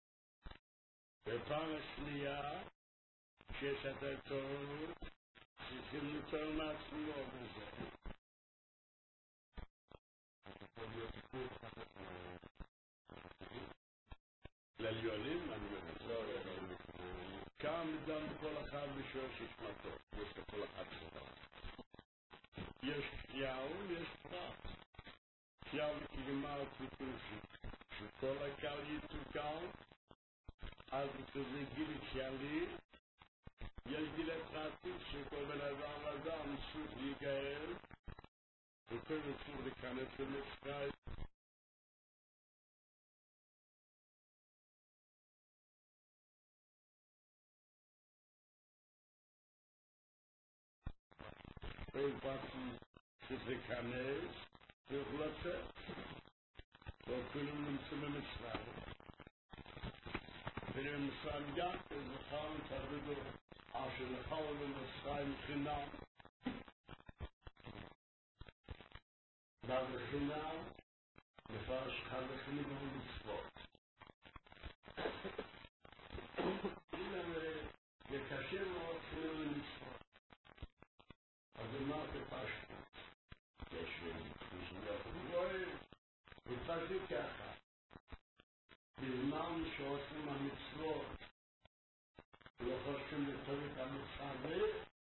בפעם השנייה, שיש את ההתעוררות, צריכים ליצור מעצמו בזה. לעליונים, אני מבין, לא לעליונים. כאן דם כל אחד בשביל ששמתו, יש לכל אחד שלו. יש כפיהו, יש פרט. כפיהו כגמר תיקושי, שכל הקל יתוקל, אז זה גיל כלי, יש גיל פרטי שכל בן אדם אדם סוף ייגאל, וכל סוף להיכנס למצרים. כל פעם שתיכנס, צריך לצאת. וכולם נמצאים במצרים. ובמצרים גם, זכרנו תרדו, אשר לכאו למצרים חינם. בבחינה מפרש חלקים ומצוות. זה קשה מאוד חילול ומצוות. אז מה תפשטו? יש משמעות גבוהה, ופשטו ככה. בזמן שעושים המצוות לא חושבים לטוב את המצווה,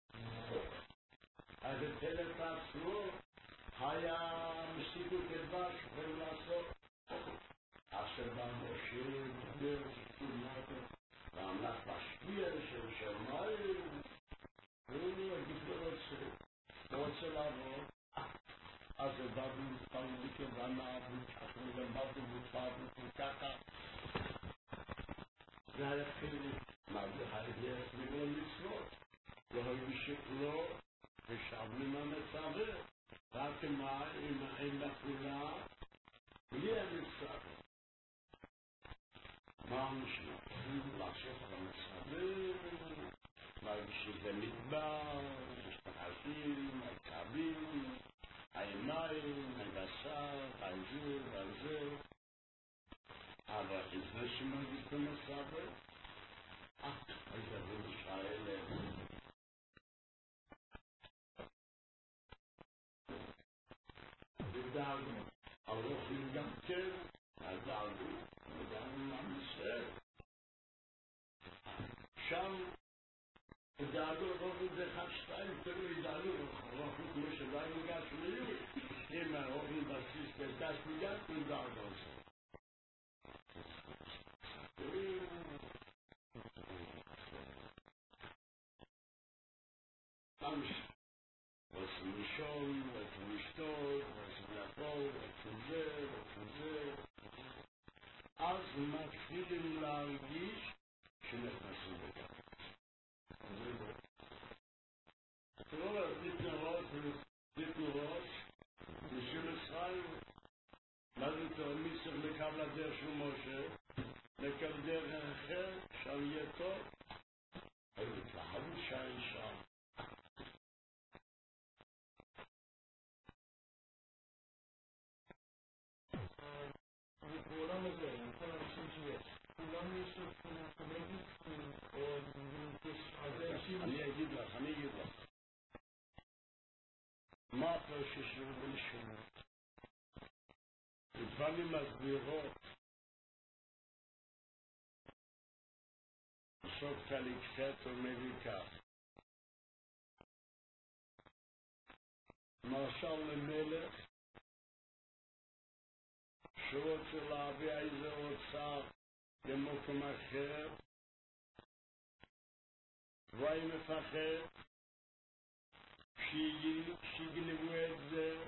אז אצל את עצמו היה מסידות כדבר שיכולים לעשות. אשר במשה דיבר שכונתו והמלך משפיע של שמיים, והוא יגיד לא רוצה, לא רוצה לעבוד. אז הבאנו מתפללים מכוונה, וככה ולמדנו מותפרנו וככה. זה היה חילול. מה זה היה חילול מצוות? לא היו שכלו ושבנו מהמצווה. רק מה אם אין לכולה בלי המצווה. מה המשמעות? לעשות על המצווה, שזה מדבר, משתחקים, הקבים, העיניים, הבשר, העזיר, והזה. אבל לפני שמגיעים למצווה, אה, איזה רב ישראל. ודאגנו, הרוחים גם כן, הדאגנו, ודאגנו עם ישראל. שם, ודאגנו, רוחים זה אחד שתיים, תראו, ידענו, רוחים כמו שדאגנו גש מילי, אם הרוחים בסיס כדש מגש, ודאגנו זה. אמש, רוצים לישון, רוצים לשתות, רוצים לאכול, רוצים זה, רוצים זה. אז מתחילים להרגיש שנכנסים לכך. תראו, תתנו ראש, תתנו ראש, נשאיר ישראל, מה זה תראו, מי צריך לקבל הדרך של משה, לקבל דרך אחר, שם יהיה טוב, אז תלהבו שעי שם. בעולם הזה, עם כל האנשים שיש, כולם יש לו קומדית או אנשים... אני אגיד לך, אני אגיד לך. מה הפרש ששירו בלשונות? לפעמים מסבירות בסוף חלק חטא ומביא כך. מרשל למלך שרוצה להביא איזה אוצר למקום אחר, והיא מפחד שיגנבו את זה.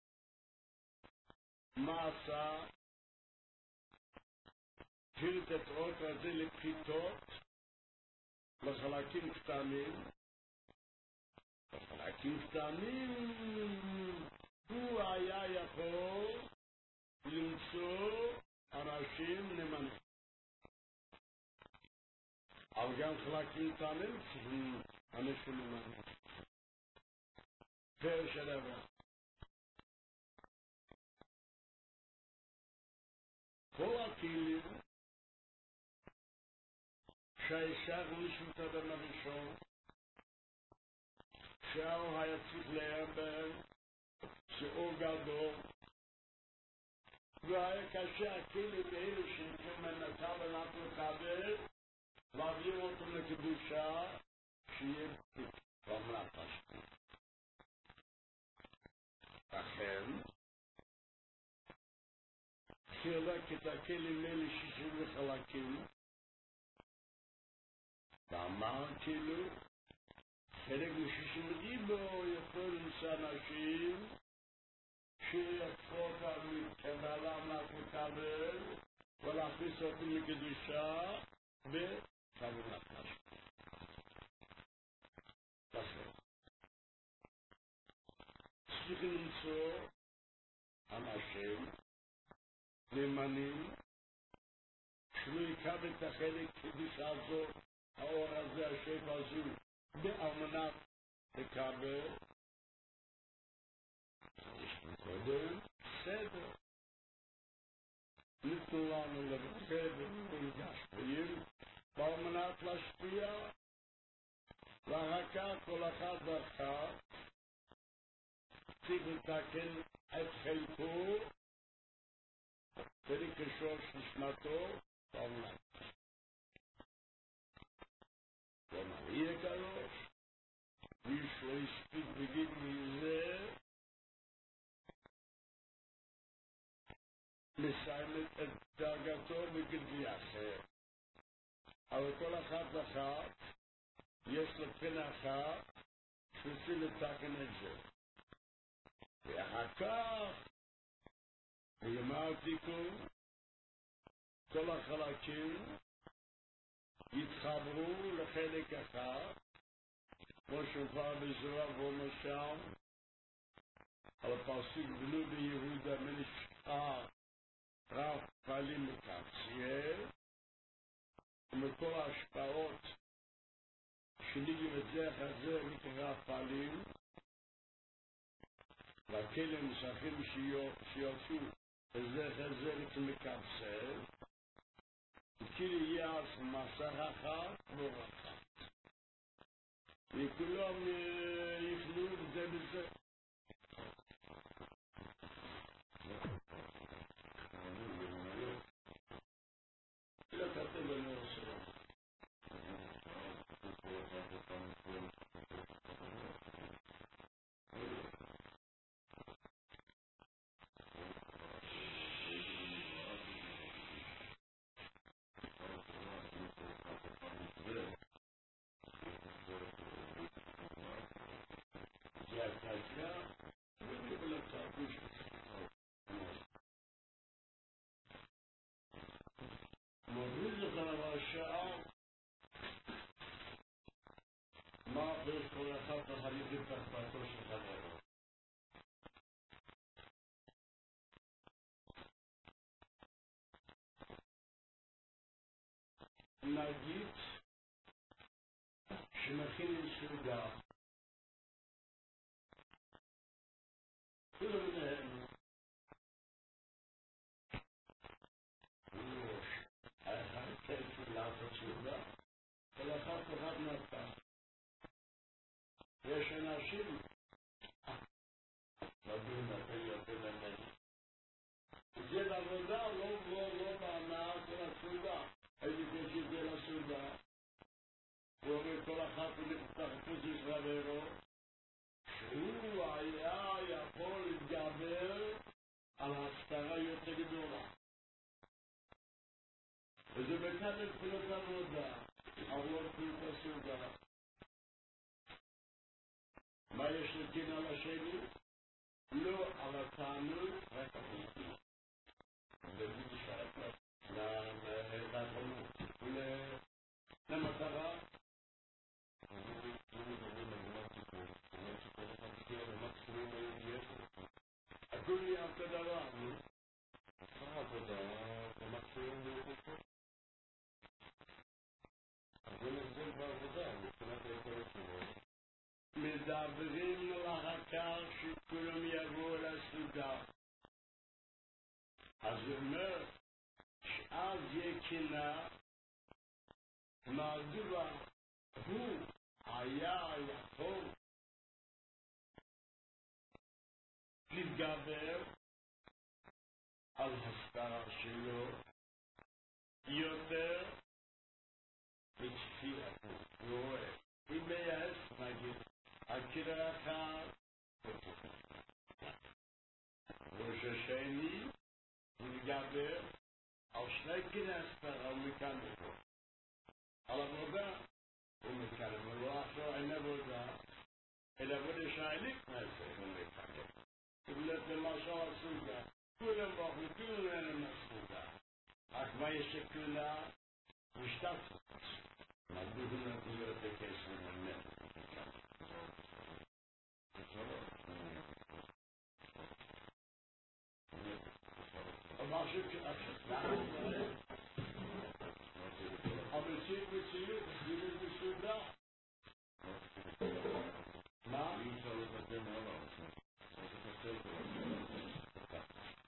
מה עשה? פילט את האות הזה לפחיתות, לחלקים קטנים. לחלקים קטנים הוא היה יכול למצוא אנשים נאמנים. אבל גם חלקים קטנים צריכים אנשים נאמנים. פרש הדבר. כל הכלים שהאישה רשמת אדם הראשון, שהאור היה צריך להיאבן, שאור גדול, והיה קשה הכלים האלה שנקראים מנתה ולנת לקבל, להעביר אותם לקדושה, שיהיה במלאך השם. לכן, חילק את הכלים האלה שישים לחלקים, ואמר כאילו, חלק משישים ריבו יכול למצוא אנשים שיקחו אותם כבעלם לקבל ולהכניס אותם לקדושה בכוונת השם. לכן, צריכים למצוא אנשים נאמנים שלא יקבל את החלק קדושה הזו, האור הזה, השפע הזו, באמנת לקבל. יש קודם, בסדר. ניתנו לנו לבקר ולגשפויים, על מנת להשפיע, ואחר כך כל אחד ואחד צריך לתקן את חלקו ולקשור שנשמתו בעולם. כלומר, יהיה קרוש, מישהו הספיק בגיל מזה, מסיים את דרגתו בגיל אחר. אבל כל אחד ואחד יש לו פן אחת שרוצים לתקן את זה. ואחר כך, בגמר תיקון, כל החלקים יתחברו לחלק אחד, כמו שכבר בזרע ומשם, על הפסוק בנו ביהודה מנשאר רב פעלים מקציאל, ומכל ההשפעות שניגים את זה אחרי מקרב פעלים, והכלים משחקים שיוצאו וזה אחרי מקבצל, וכאילו יהיה אז מסך אחת לא אחת. וכולם יפלו בזה בזה. לא כתב אני עושה. נגיד שמכין סעודה כולם מהם האחד צריך לעשות סעודה ולאחד אחד נתן יש אנשים מדברים נתן יותר למדי זה לעבודה לא לא לא בהנאה של הסעודה הייתי חושב זה לסעודה הוא אומר כל אחד ולפתחתו ישראל שהוא היה יכול להתגבר על הסתרה יותר גדולה וזה בכאן לפנות עבודה עבור פנות הסעודה מה יש לדין על השני? לא על התענוג רק על התענוג וזה בשעת להתענות למטרה הכל יהיה אותו דבר מה עבודה? במקסימום להוכחות אז זה נגזל בעבודה מבחינת היכולת שלו מדברים לאחר כך שכולם יבואו לסעודה אז הוא אומר שאז יהיה קנאה מדוע הוא היה יכול להתגבר על הסתרה שלו יותר מצפייתו. הוא רואה, אם מייעץ נגיד, הקרע אחד, ראש השני, הוא מתגבר על שני כנס הסתרה, הוא מקנא בו. על עבודה, הוא מקנא בו, לא עכשיו אין עבודה, אלא עבודה שהעניק נעשה, הוא מקנא. ובלת למשל הסעודה, כולם בחרו, כולם אין הסעודה. רק מה יש שכולה? משתתפות. מדובר להיות בקשר ממנו. אבל שכאשר אבל שמציאות, זה בסעודה. מה?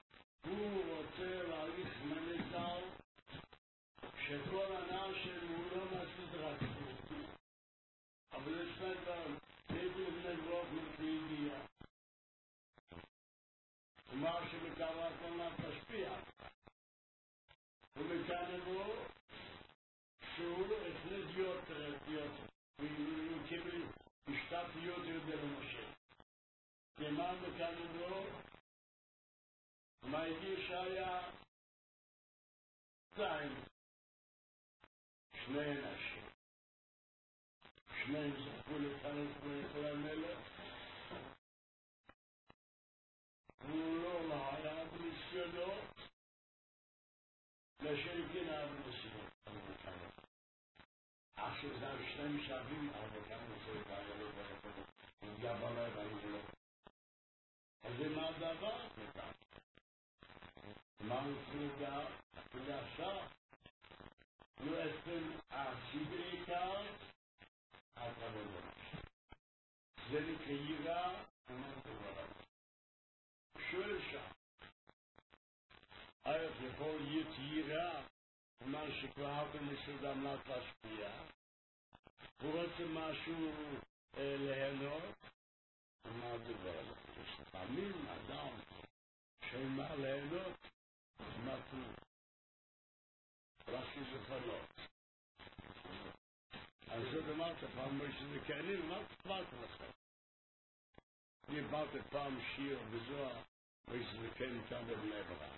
תלמודו, ומהגיש היה זין, שני אנשים. שניהם זכו לפנות כל המלך, והוא לא לא היה בניסיונות, לשם כן היה בניסיונות. אך שזה שניהם שווים, אבל כאן נושא היה לו ברחוב, הוא גב עליי והיו לו. אז זה מה הדבר? מה נפלוגה? נפלוגה עכשיו? נו אסתם הסיבי עיקר, אתה לא יודע. זה נקרא יראה, אמרת דבר. שואל שם, איך יכול להיות יראה, מה שכבר הרבה מסודם לא תשפיע, הוא רוצה משהו להנות, אמרת דבר. לפעמים אדם שאימה להנות, מתנו. רשי זה חלות. אז זאת אמרת פעם שזה כענים, מה תפלת לכם? אני באתי פעם שיר וזוהר, ושזה כן כאן בבני ברק.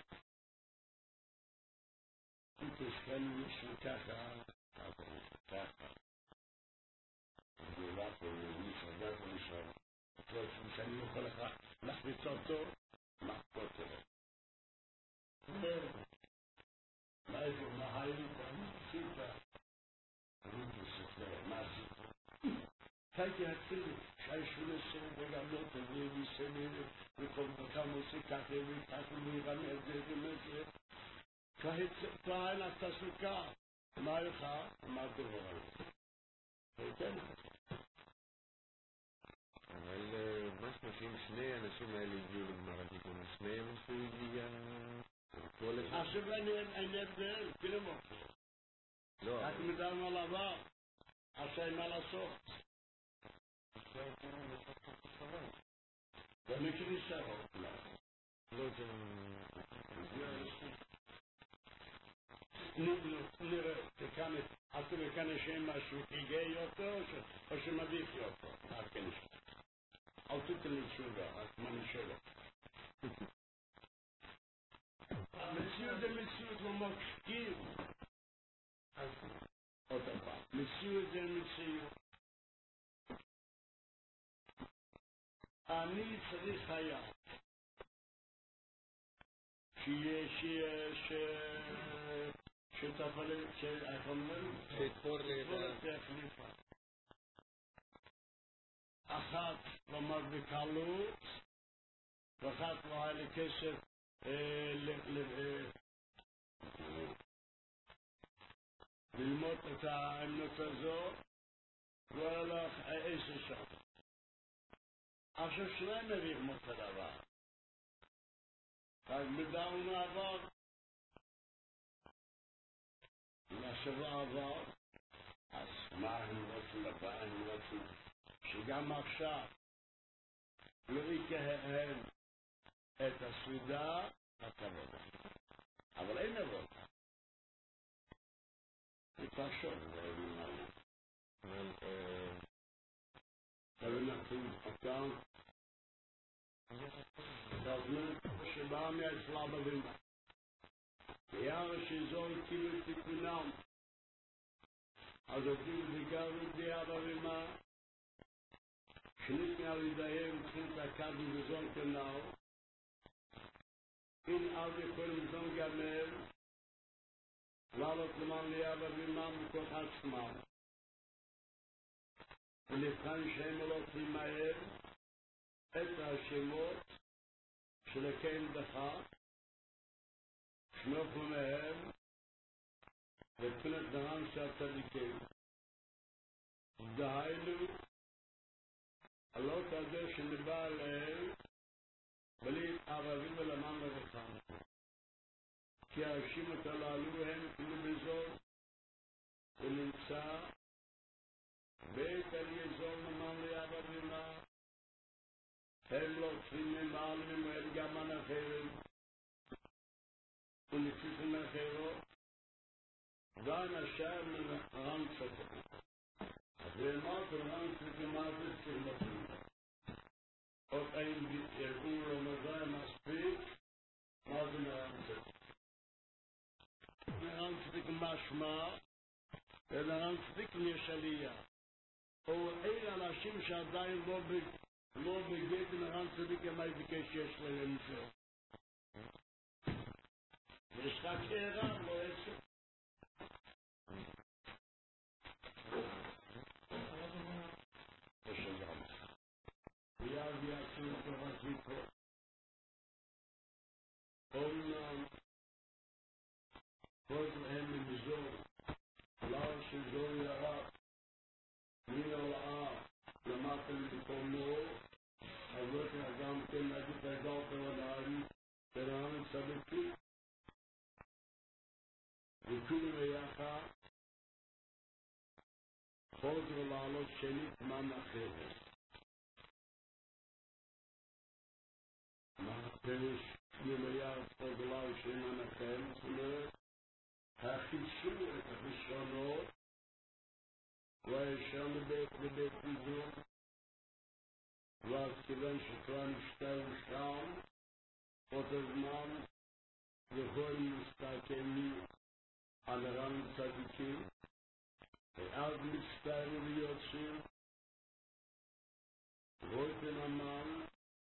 תסכן מישהו ככה, ככה. אני בא פה למישהו, דעת למישהו. שאני יכול לך להחליץ אותו, מה פה תראה? מה איפה, מה היית? מה עשית? אני תסכן, מה עשית? הייתי הצילי, שי שולסים וגם לא תביא ויסמי וכל מקם עושה ככה וככה וירם את זה ומזה כבר אין התעסוקה מה לך? מה דבר הזה? היתן אבל מה שמתאים שני האנשים האלה הגיעו לגמר התיקון שניהם עשו הגיע עכשיו אין הבדל כאילו מוכר רק מדענו על עבר עשה מה לעשות זה מכניסה לא זה נראה אתה מכאן השם משהו חיגי אותו או שמדיף אותו אל תתן תשובה רק מה נשאלה המציאות זה מציאות לא מקשקים עוד פעם מציאות זה מציאות אני צריך היה שיהיה שיש שתפלל שהחומרים שתפור להחליפה אחת לומר בקלות ואחת לא היה לי כסף ללמוד את האמנות הזאת והלך עשר שעות עכשיו שלהם מביאים את הדבר רק בדענו עבר לשבוע עבר אז מה הם רוצים לבא הם רוצים שגם עכשיו לא יקהל את הסעודה הכבוד אבל אין עבודה זה פשוט זה לא אבל אבל נתחיל אותם תזמן שבא מהצלב הלימה וירא שזול כאילו תיקונם אז אותי בגר ודיעה בלימה שניתנה על ידיהם תחילת הקדו וזול כנאו אין על יכול מזון גמל לעלות למען ליעה בלימה מכוח עצמם ולבחן שהם הולכים מהר את השמות שלכם דחה שנופו מהם ובחינת דרם של הצדיקים דהיינו הלא תדע שנבע עליהם בלי ערבים ולמען לרחם כי האשים אותה לעלו הם כאילו בזול ונמצא בית על יזול למען ליאב אבימה הם לא צריכים למעל ממועד גם על אחרים ונציפים אחרות ואין השאר מרנץ אותו אז לאמרת רנץ וכמעט לצלמתים עוד אין יראו רמזי מספיק, מה זה נראה צדיק? נראה צדיק משמע, ונראה צדיק יש עלייה. או אין אנשים שעדיין לא בגלל, לא בגלל נראה צדיק המי ביקש שיש להם זה. יש לך קערה, לא עצר. ושלום. ויאז יעשו את הרזיקו. אומנם, כל הם מזור, לא שזור ירק, מן הרעה, למטה למקומו, אז לא גם כן להגיד הגל כרונארי, ורענו צדיקי, וכולם ביחד, חוזר לעלות שנית מן אחרת. מה הפרש נמייר פוגלאו שמן אחרת? זאת אומרת, החישור את החישונות, וישר לבית לבית פיזור, ואז כיוון שכבר נשתר ושם, אותו זמן, יכול להסתכל על הרם צדיקים, ואז מצטערים ויוצאים, רויתן המן,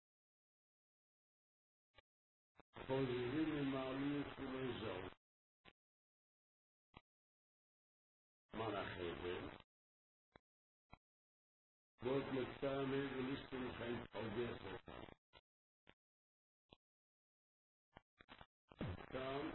חוזרים למעלים ולזור. מה לחבר? ועוד מצטער ולסתם לכם פרגס אותם. כאן,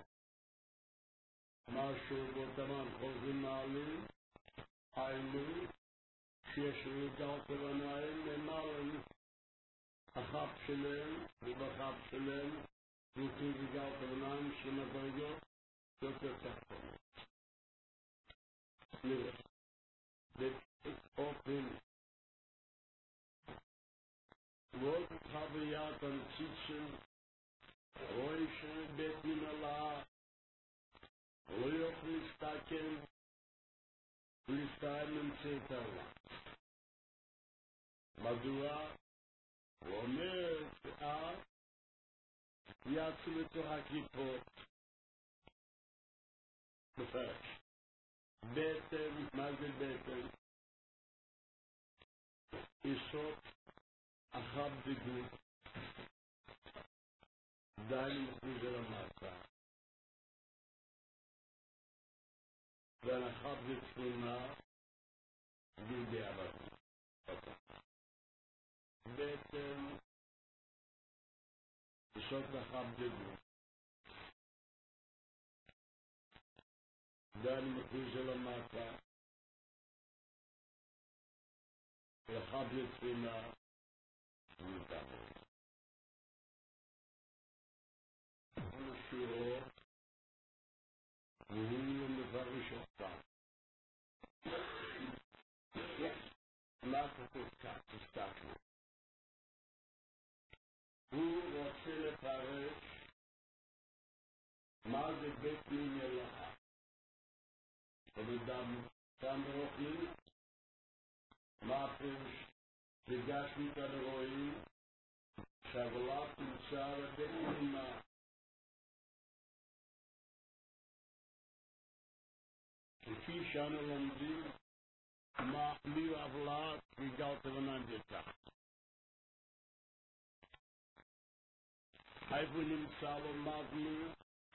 משהו באותמן חוזרים מעלים, היינו, שיש רגל כוונאים למעלים, החב שלהם ובחב שלהם, נותנים רגל כוונאים שמדרגות יותר תחתונות. נראה, באופן ועוד חוויית הנציצים, רואי שבית מנהלה, לא יוכל להסתכל, ולהסתכל נמצאת עליו. מדוע? הוא אומר שאז יצאו לתוך הכיפות, מפרש. בטן, מה זה בטן? יסוד אחת בגוף, די מחוזר המעשה. ואחת בצפונה, בידי הבטן. בטן, יסוד אחת בגוף. די מחוזר המעשה. ואחת בצפונה, בידי הבטן. שירו, והוא מפרש אותם. מה כתוב כך? תסתכלו. הוא רוצה לפרש מה זה בית מנהלה. ובדם שם רוחים, מה הפרש בגשמי כאן רואים, שהגולה תמצא לבית מנהלה. כפי שאנו לומדים, מה מי עבלה בגלל כוונן בכך. איפה נמצא לו מגנו?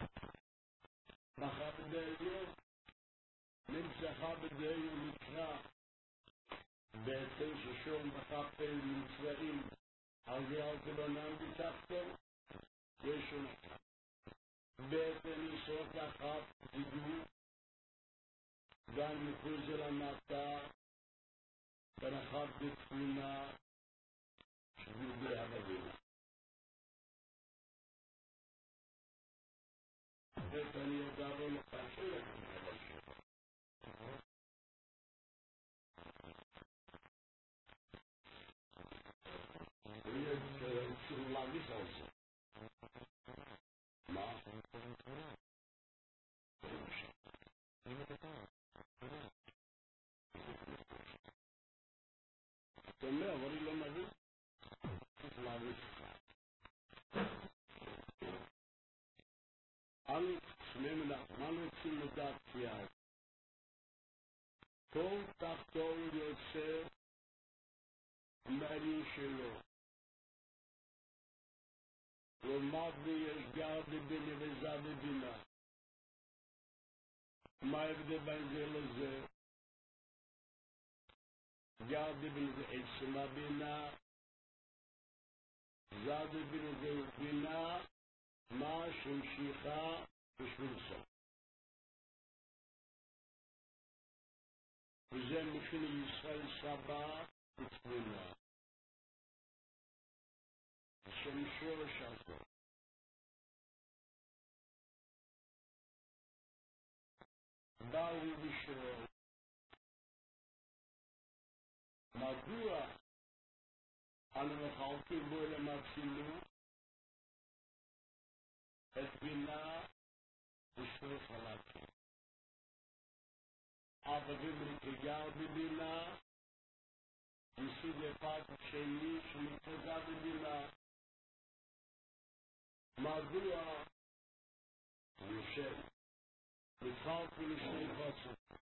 מחר בדיו, נמצא בדיו נקרא, בעצם ששום בחפל מצרים, על זה על כוונן בכך, יש נקרא. בעצם יסוד אחת דיגו, גם מחוזר המטה, ונחת בצפונה, שבידי המדינה. ואני יודע לא לפרשו את זה. ויש שום להגיש על זה. מה? אתה אומר, אבל אני לא מבין. Aritzchak. Alle nehmen nach Manu zu Medaktia. כל תחתון יוצא מהעניין שלו. לעומת ויש גר בבינה וזה בבינה. מה ההבדל בין זה לזה? גר בבינה זה עצם הבינה, זה בבינה זה בינה, מה שמשיכה בשביל סוף. וזה מכין ישראל סבא ותמונה. השם שורש הזה. באו לשאול, מדוע אנו מחלקים בו למצילות את בינה ושני חלקים. אבל במרכגר בבינה, מסוג אחד שני שמתחזה בבינה. מדוע? הוא יושב. מתחלקו לשני חצות.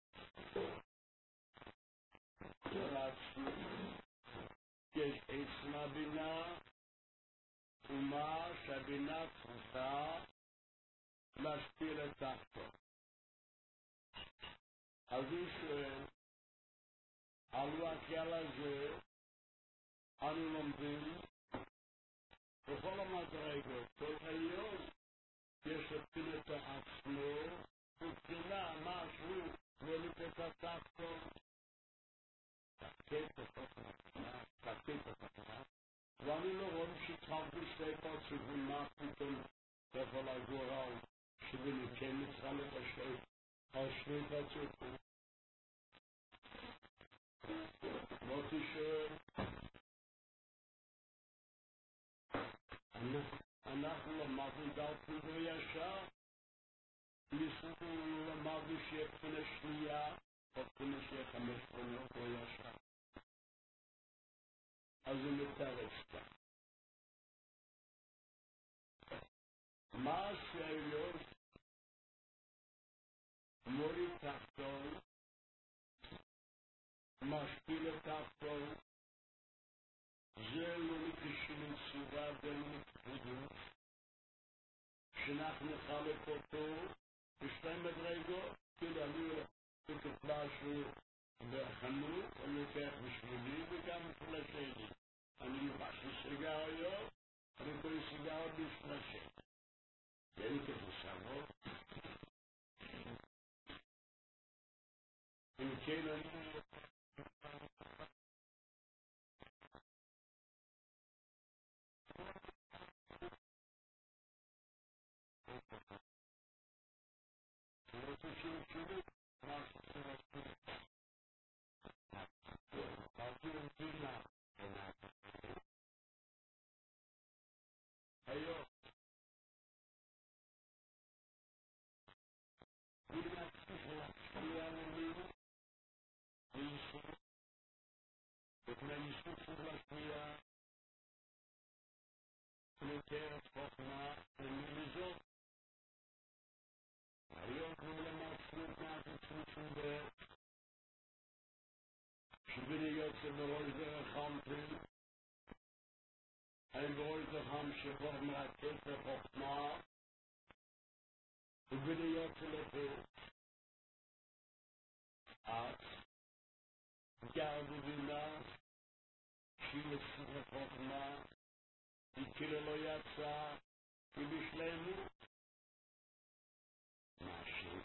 יש עצם הבינה, ומה שהבינה צריכה להשפיע לתחתו. אז הוא שואל, על הכלל הזה אנו לומדים בכל המדרגות, כל היום יש להפיל את עצמו ובחינה משהו ולפת את התחתון. תקט את התחתונה, תקט את התחתונה. ואני לא רואה שתחלתי שתי פרצופים מה פתאום יכול הגורל שבניקן צריכה לבשל על שני פרצופים. מוטי שואל, אנחנו למדנו דרכנו בישר, ניסינו למדנו שיהיה בחינה שנייה, או בחינה שיהיה חמש בחינות בישר. אז הוא מתרץ כאן. מה שהיום מוריד תחתון, משפיל תחתון, זה לא מתשאלים סיבה ולא מתחידות, שאנחנו נחלק אותו בשתי מדרגות, כאילו אני לוקח משהו בחנות, אני לוקח בשבילי וגם בשביל השני. אני יובש לסיגריות, אני קורא סיגריות בשביל השני. זה אני כחסרות. אם כן אני ein Leute haben schon vor mir erzählt, der Hochma, und bin ich jetzt in der Welt. Als Gardubina, Schiles zu der Hochma, die Kirilo Yatsa, die Beschleunung, na, Schiel.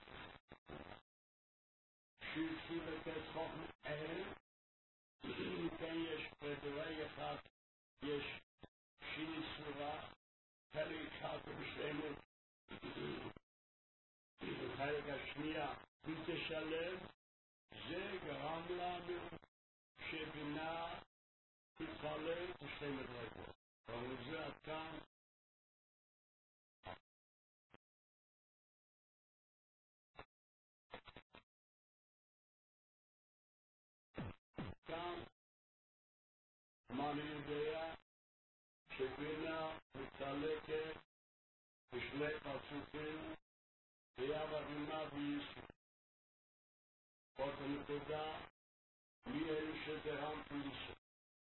Schiel zu der Hochma, äh, כן יש בדורי אחד, יש שיני סורה, חלק אחד בשלמות, חלק השנייה, מתשלם, זה גרם לנו שבינה תתחלק בשתי מדרגות. אבל זה כאן, כאן, מה אני יודע, שבינה מתחלקת בשני פרצופים, ביחד עימה וייסוד. עוד הנקודה, מי אלו שתרמת וייסוד?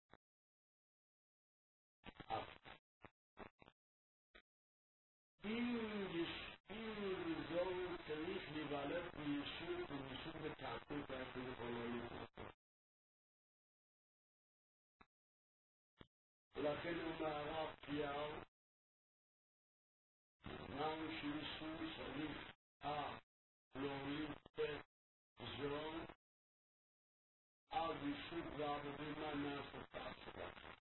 אם זהו צריך להיוולד וייסוד וייסוד בתעתות האחרים יכולים לקרוא. לכן הוא מערב פייר, זמן שייסוד צריך אה להוריד את זרון, על ייסוד ועבדים מה נעשה תעצבה.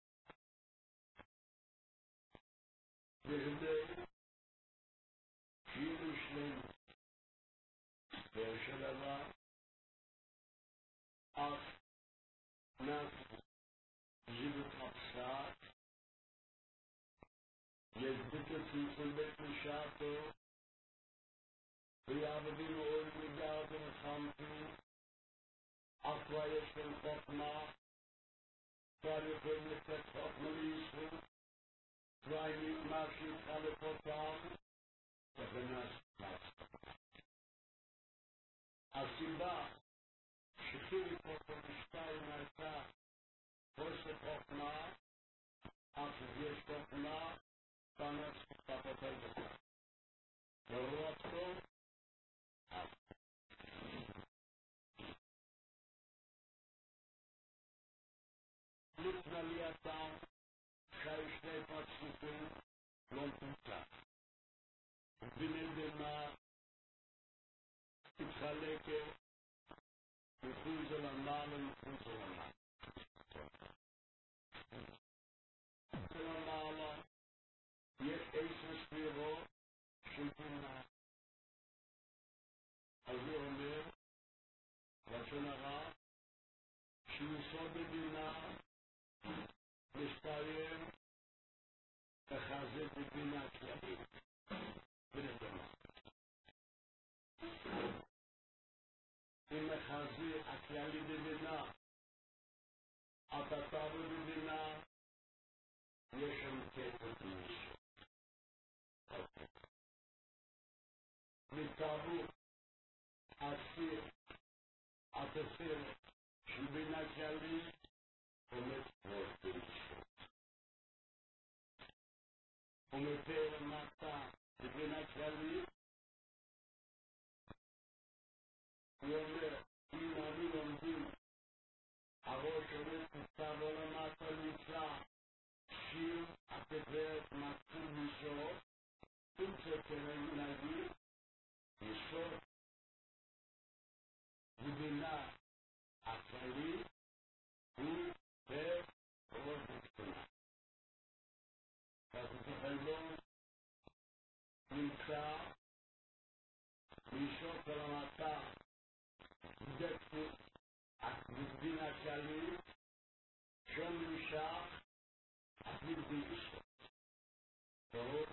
והנה, כאילו שלם, של דבר, אף נעשה זיבת הפסק, יזבית הציפון בית משעתו, ויעבדים עוד מגר ונחמתי, אף כבר יש להם חוכמה, כבר יכולים לתת חוכמה לישרות, כבר מה שיתחלק אותם, ונעשה. הסיבה שחילי פה בשתיים הייתה חוסר חוכמה, אף יש חוכמה, פנס קצת יותר בכלל. ורוח טוב, אף. לפני ליאתם, חי שני פרצופים, לא נמצא. ובנדמה, מתחלקת, מחוץ אל המעלה ומחוץ אל המעלה. אל המעלה, יש עשר ספירות של בינה. אז הוא אומר, לשון הרע, שיסוד בבינה, מסתיים, לחזק בבינה כללית. ונדמה. אם מחזיר הכללי בבינה, אתה תעבוד בבינה, יש שם כתב מישהו. מתעבות, הסיר, התסיר, של בינה כללית, עומד מאוד במישהו. ומתאר מטה בבינה כללית, הוא אומר, אם אני לומדים, הראש הולך נכתב עולמת המצווה, שיר התברת מתחיל מישור, אם שכרם נגיד, מישור, בבינה הכללית, הוא בראש נכתנה. אז החלבון נמצא מישור כלמתה, דקות, בבינה כללית, שום נמשך, אך בלתי אישו. טוב,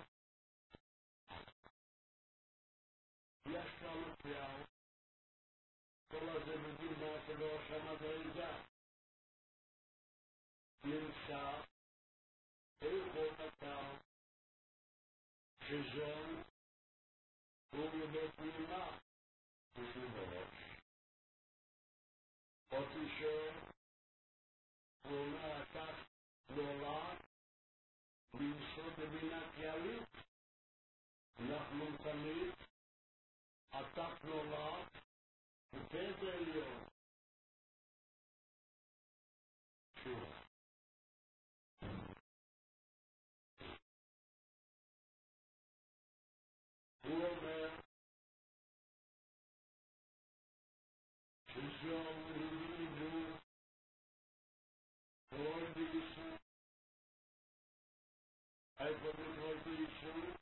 יש כמה פייר, כל הזה בבינה שבראש המדרגה, נמצא, איכות הקר, שזון, הוא מבית מימה, בשביל בראש. עוד אישו, הוא אומר, הכך נולד, ליסוד בבינה כללית, אנחנו תמיד, התק נולד, ופד עליון. שוב. הוא אומר, שזהו ליבו, כל בישו, איפה בכל בישו,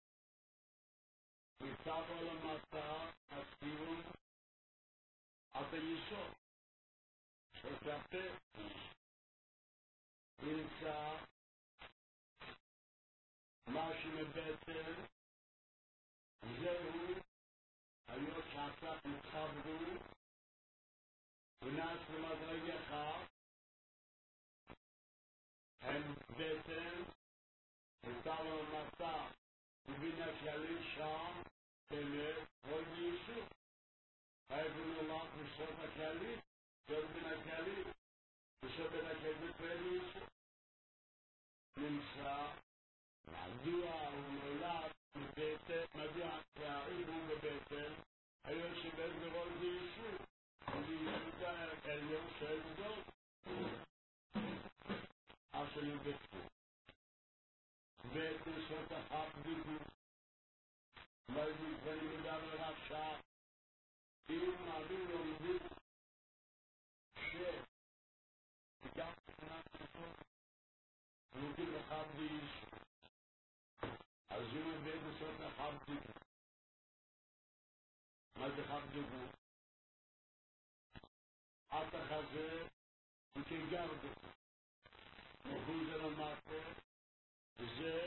מצב עולמתה, הסיום, את היסוד, שתפה, נמצא, מה שמבטל, זהו, היות שעסק מתחברו, ונעש למדרגך, הם בטל, לו מסע ובין הכללי שם ולכל יישוב. היבנו לך בסוף הכללי, בסוף בין הכללי, בסוף בין הכללי וכלל יישוב. נמצא, מדוע הוא נולד בבטן, מדוע שהאיב הוא בבטן, היו שבט ברוב יישוב. ויהודה העליון של זאת, אשר נבטחו. ובסוף החבדיגו, לא יבחנים מדבר רשע, אם מעלים לומדים שגם מבחינת ספות, נוגעים לחבדיש, אז הוא מביא בסוף החבדיגו. מה זה חבדיגו? את החזה וכגרדו. וכול זה למטה, וזה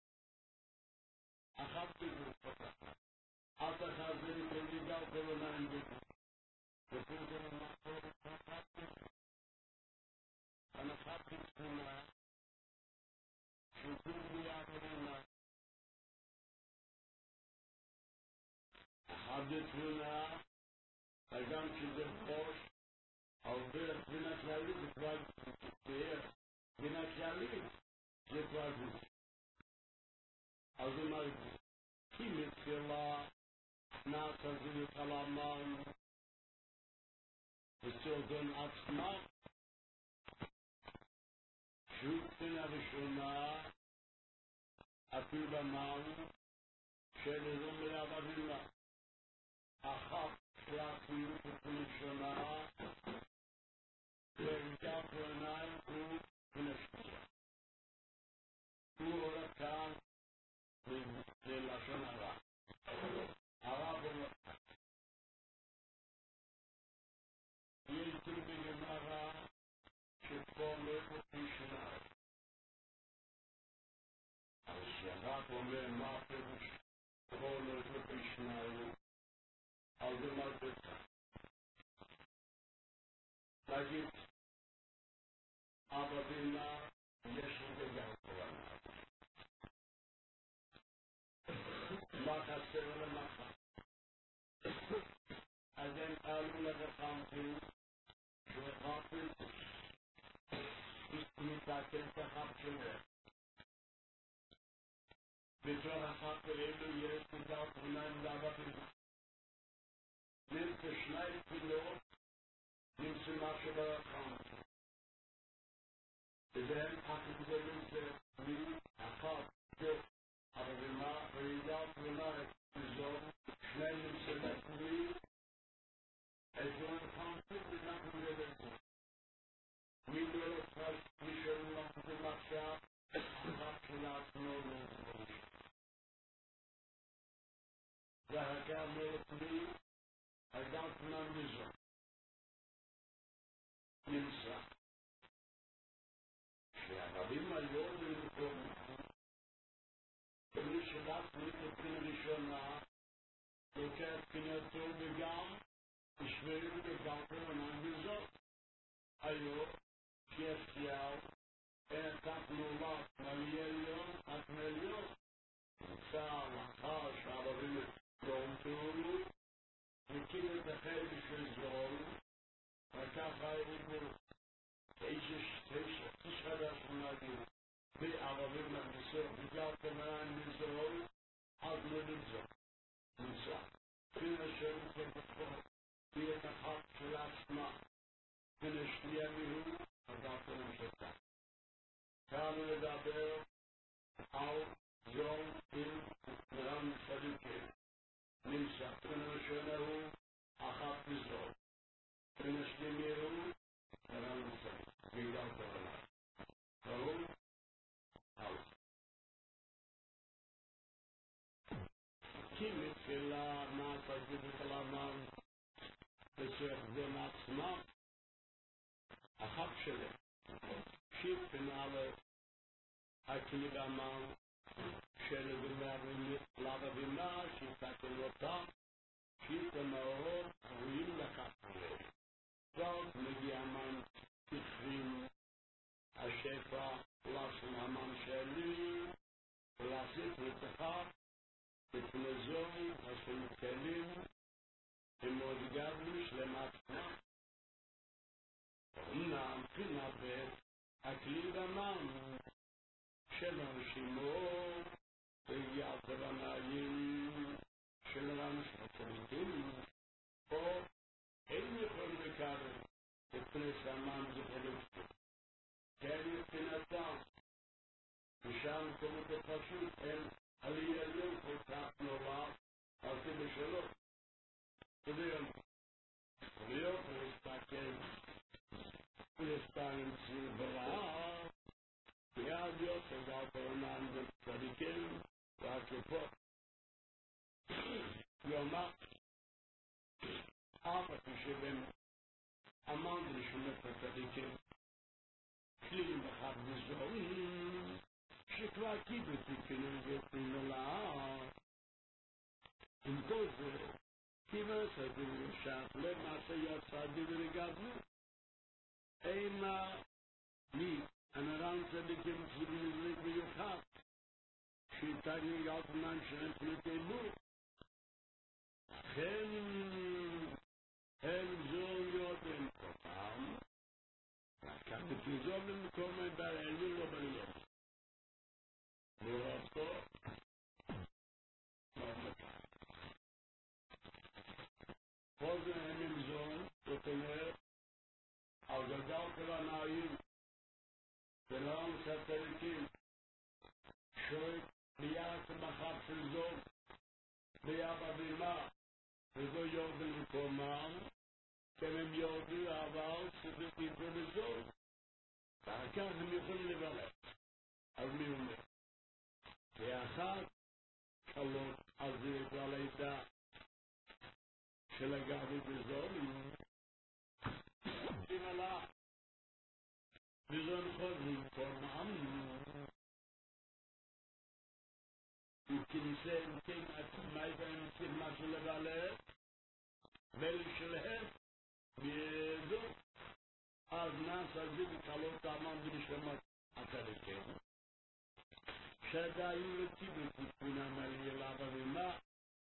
החבדיגו. את החזה וכגרדו ולניים בגו. וכול זה למטה, החבדיגו. הנחבדיגו תמונה, שכול ביד תמונה. החבדיגו תמונה, וגם שזה חוש, העובר בין הכללית זה כבר תהיה, בין הכללית זה כבר גוף. אז הוא אומר, כי מתחילה נעשה זה לחלמן, וסודון עצמה, שוב תנה ראשונה, אפילו במן, של איזון ליבדינה. אחת שלחים ראשונה, וגם בעיניים הוא ונשפיע. הוא הולך כאן ללשון הרע. הרע הולך כאן. יש לי בגמרא שפה לא יפי שניים. אז שהרב אומר מה פירוש פה לא יפי שניים, אז זה מראה כאן. להגיד אבל בינה יש לזה גם כלנה. מה חסר למחה? אז הם עלו לבחמתים, שבחמתים מתעכן את החב שלהם. בתוך החב שלהם יש לזה כלנה עם דאבה בינה. נמצא שני תפילות, נמצא מה שבחמתים. והם החזרים שמי אחת זה הרבימה וידע תמונה את זו שני נמצאת מי אזור חמסים וגם מלבד מי לא לצפש מי שלא למדים עכשיו אחת של עצמו לא והגע מלך מי אדם תמונה מזו נמצא שהרבים היום במקום ומי שלח לי כפין ראשונה לוקח פינתו וגם ישברו וגם פרנן בזאת היום שיפתיעו אין כך נאמר מליאליון את מליון נמצא לאחר שהרבים יום תאולו וקים את החל בשביל זול וככה יבוא איש תשע, תשע דשמונגים, בערבים למסור, בגלל כמרן מזול, אז לא נמצא. נמצא. בין השם כבחור, בין החק של עצמה, בין השנייה מיהו, אגף למשתה. כאן לדבר על זול עם מרן צדיקים. נמצא. בין השנה הוא, אחת מזול. בין השנייה הוא, מרן צדיקים. בגלל כמרן. ברור? הלאה. כי מתחילה נעשה גדות על המן ושהחזן עצמה החב שלהם שיפן על הכלי המן של דמרים לבבינה שיפתן אותם שיפן מאורות ראויים לקחת להם זאת מגיע המן תכרים השפע לשון המן שלי בפנזון, עשו כלים, הם עוד גבלו שלמתנה. אומנם פינה בית, הכלי אמרנו, של הרשימו, ויעת הבנאים, של רמש הצדיקים, או אין יכול לקרב, בפני סמן זכרית. כן יפינתם, ושם כמות הפשוט, הם עלי עליון כל כך נורא, אפילו שלא. כדיון, להיות להסתכל, ולהסתכל ציר ברעה, ויעד יוסף והפרנן וצדיקים, והכפות. יאמר, אף שבהם אמרנו לשמת הצדיקים, כלים אחד וזורים, שכבר קיבלתי כלים ופנים מלאה. עם כל זה, כיוון שזה נמשך, למעשה יצא דברי גדלו. אימה לי, הנרן צדיקים צדיקים מיוחד, שיתגנו יתמן שהם פליטי בור. כן, הם זו יודעים אותם, כך בתיזור למקום בעלים לא בלילות. לראות כל זה הם עם זון, זאת אומרת, על גדל כל הנעים, ולא מסתריקים, שוי ביחס המחר של זון, ביחס הבימה, וזו יורדו מקומם, כן הם יורדו, אבל שזה טיפו לזון. ואחר כך הם יכולים לבלט. אז מי אומר? ואחר שלוש, אז זה כבר לידה של הגבי בזון, אם הלך, בזון חוזרים קומם, וכניסה אם כן עצמאי בהם צריך משהו לבלט, ולשלהם, בזו, אז נעשה זה בקלות האמן ולשלמות הצדיקים. שעדיין לציבור תיקונם על ילב הרימה,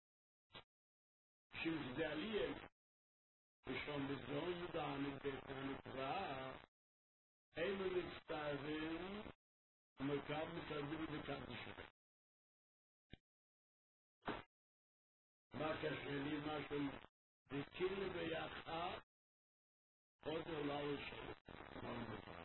שזה עליהם, ושום בזון דענו בית הנקרא, אינו מצטערים, ומקב מצטערים בקדושה. מה קשה לי, משהו, וכאילו ביחד, עוד עולה לשם, מה מבחר.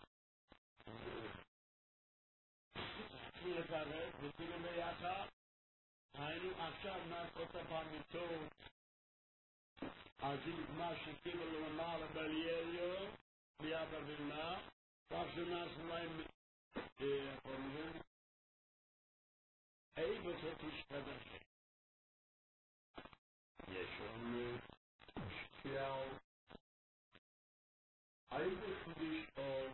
לקרב, וכאילו ביחד, היינו עכשיו נעשות הפעמיתות, אז מה שקיבל למעלה בליאליו, ביד הבינה, כך שנעשו להם, אומרים, אי בסוף השתדש. יש לנו שקיעו, אי בחודיש או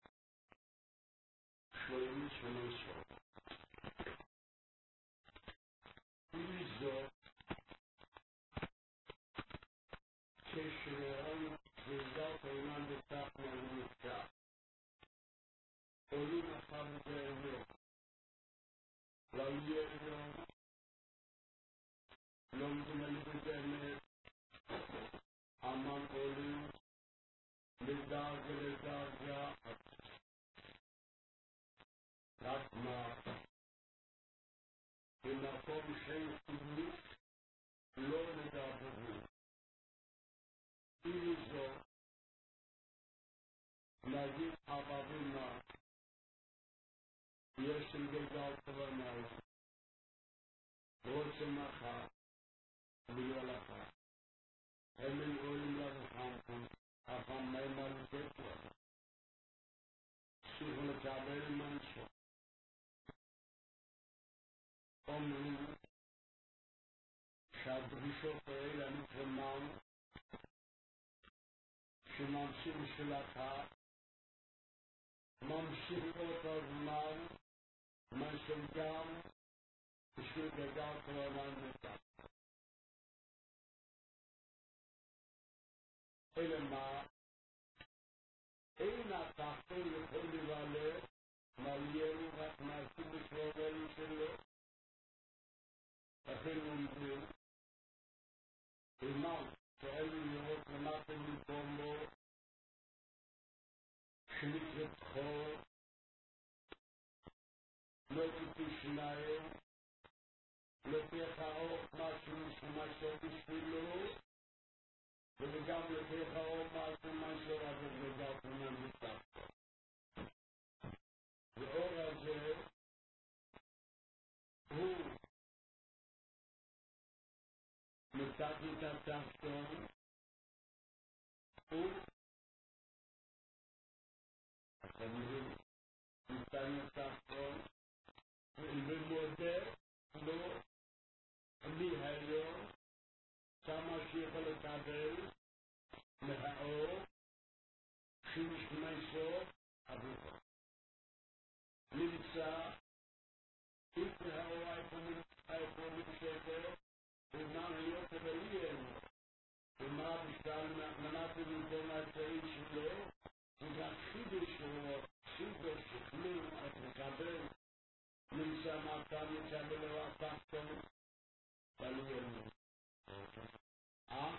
שלוים שלושו. ולזאת, כשרעון וזאת העולם בתח מהמותקה. עולים אחר זה לא יהיה לו, לא מדומה באמת, אמן עולים, לדרגה לדרגה, רק מה, במקום שאין קיבלו, לא לדרגו. ולזאת, להגיד אבבינה, יש עם גדל כוונאי, רוצה מחר, ביולך, הם הם רואים לרחמכם, אך המאמר לתת, שוב לקבל מנשו. אומרים שהדרישות האלה נתרמן, שממשיך שלך, ממשיך אותו זמן, מה שגם בשביל גדל כוונאי נתת. אלא מה? אין התחתון יכול לבלט, מליינו רק מעשים בשבורים שלו, אך לכן אומרים, אימם, שאלו לראות למטה מקומו, שנקראת חור, לא כפי שניים, לוקח האור משהו משהו בשבילו, וגם לוקח האור משהו משהו עד הגדול ומנצח. והאור הזה הוא מתחת התחתון, הוא החברים ניתן התחתון, ומודה לו מהיום כמה שיכול לקבל מהאור שמשתמשו עבורו. נמצא איפה האור איפה נמצא ומה להיות הבאים ומה בכלל מנת במקום העצאי שלו ובחידוש שלו חידוש שכלים את מקבל נמצא מעתה מקבל לו התחתון תלוי אלו אה?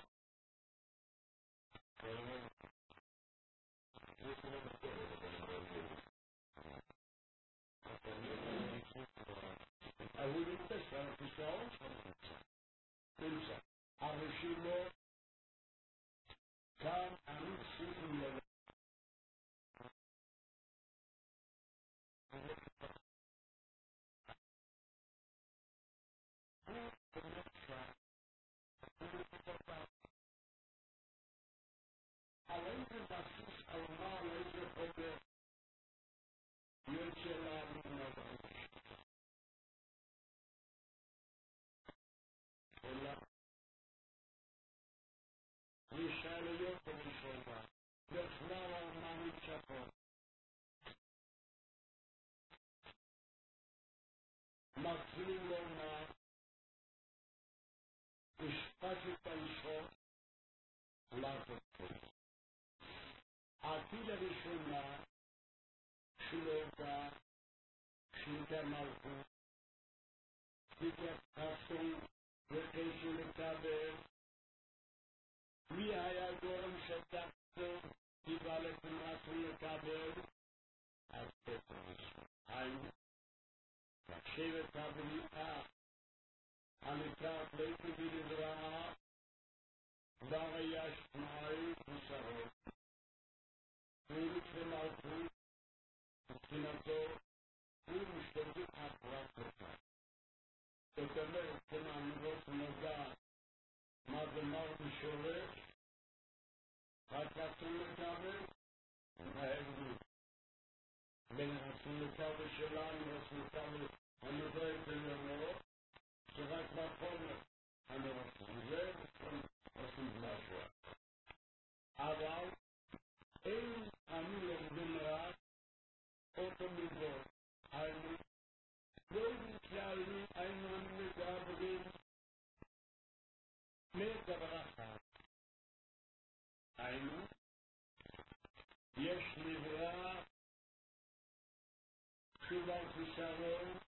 הוא נמצא שם כשעון נמצא הרשימו כאן אני שיחים לב על איזה בסיס על מה על איזה חובר יוצא לנו נבוא אלא נשאר להיות במשאלה בכלל על מה נמצא פה מתחילים לומר משפט את האישו לעשות פה העתיד הראשונה שלותה שליטה מלכות שליטה חסון וקשו לקבל מי היה גורם שתחתו קיבל את משהו לקבל אז פטרוס היינו לשבת הבריאה הנקראת ליכי ולבראה כבר היה שניים ושרות פריק ומלכות מבחינתו הוא משתלטות הפרט לכך זאת אומרת כמאמרות נדע מה זה מר ושורש רק רצון לקבל מהאגרות בין רצון לקבל שלנו רצון לקבל הנובעת ולאמרו שרק בחומר הנרצון זה רצון משהו אבל אין אני לומדים רק אותו מידות היינו לא נתייעלו היינו מדברים מדבר אחד היינו יש נברא שובר חיסרון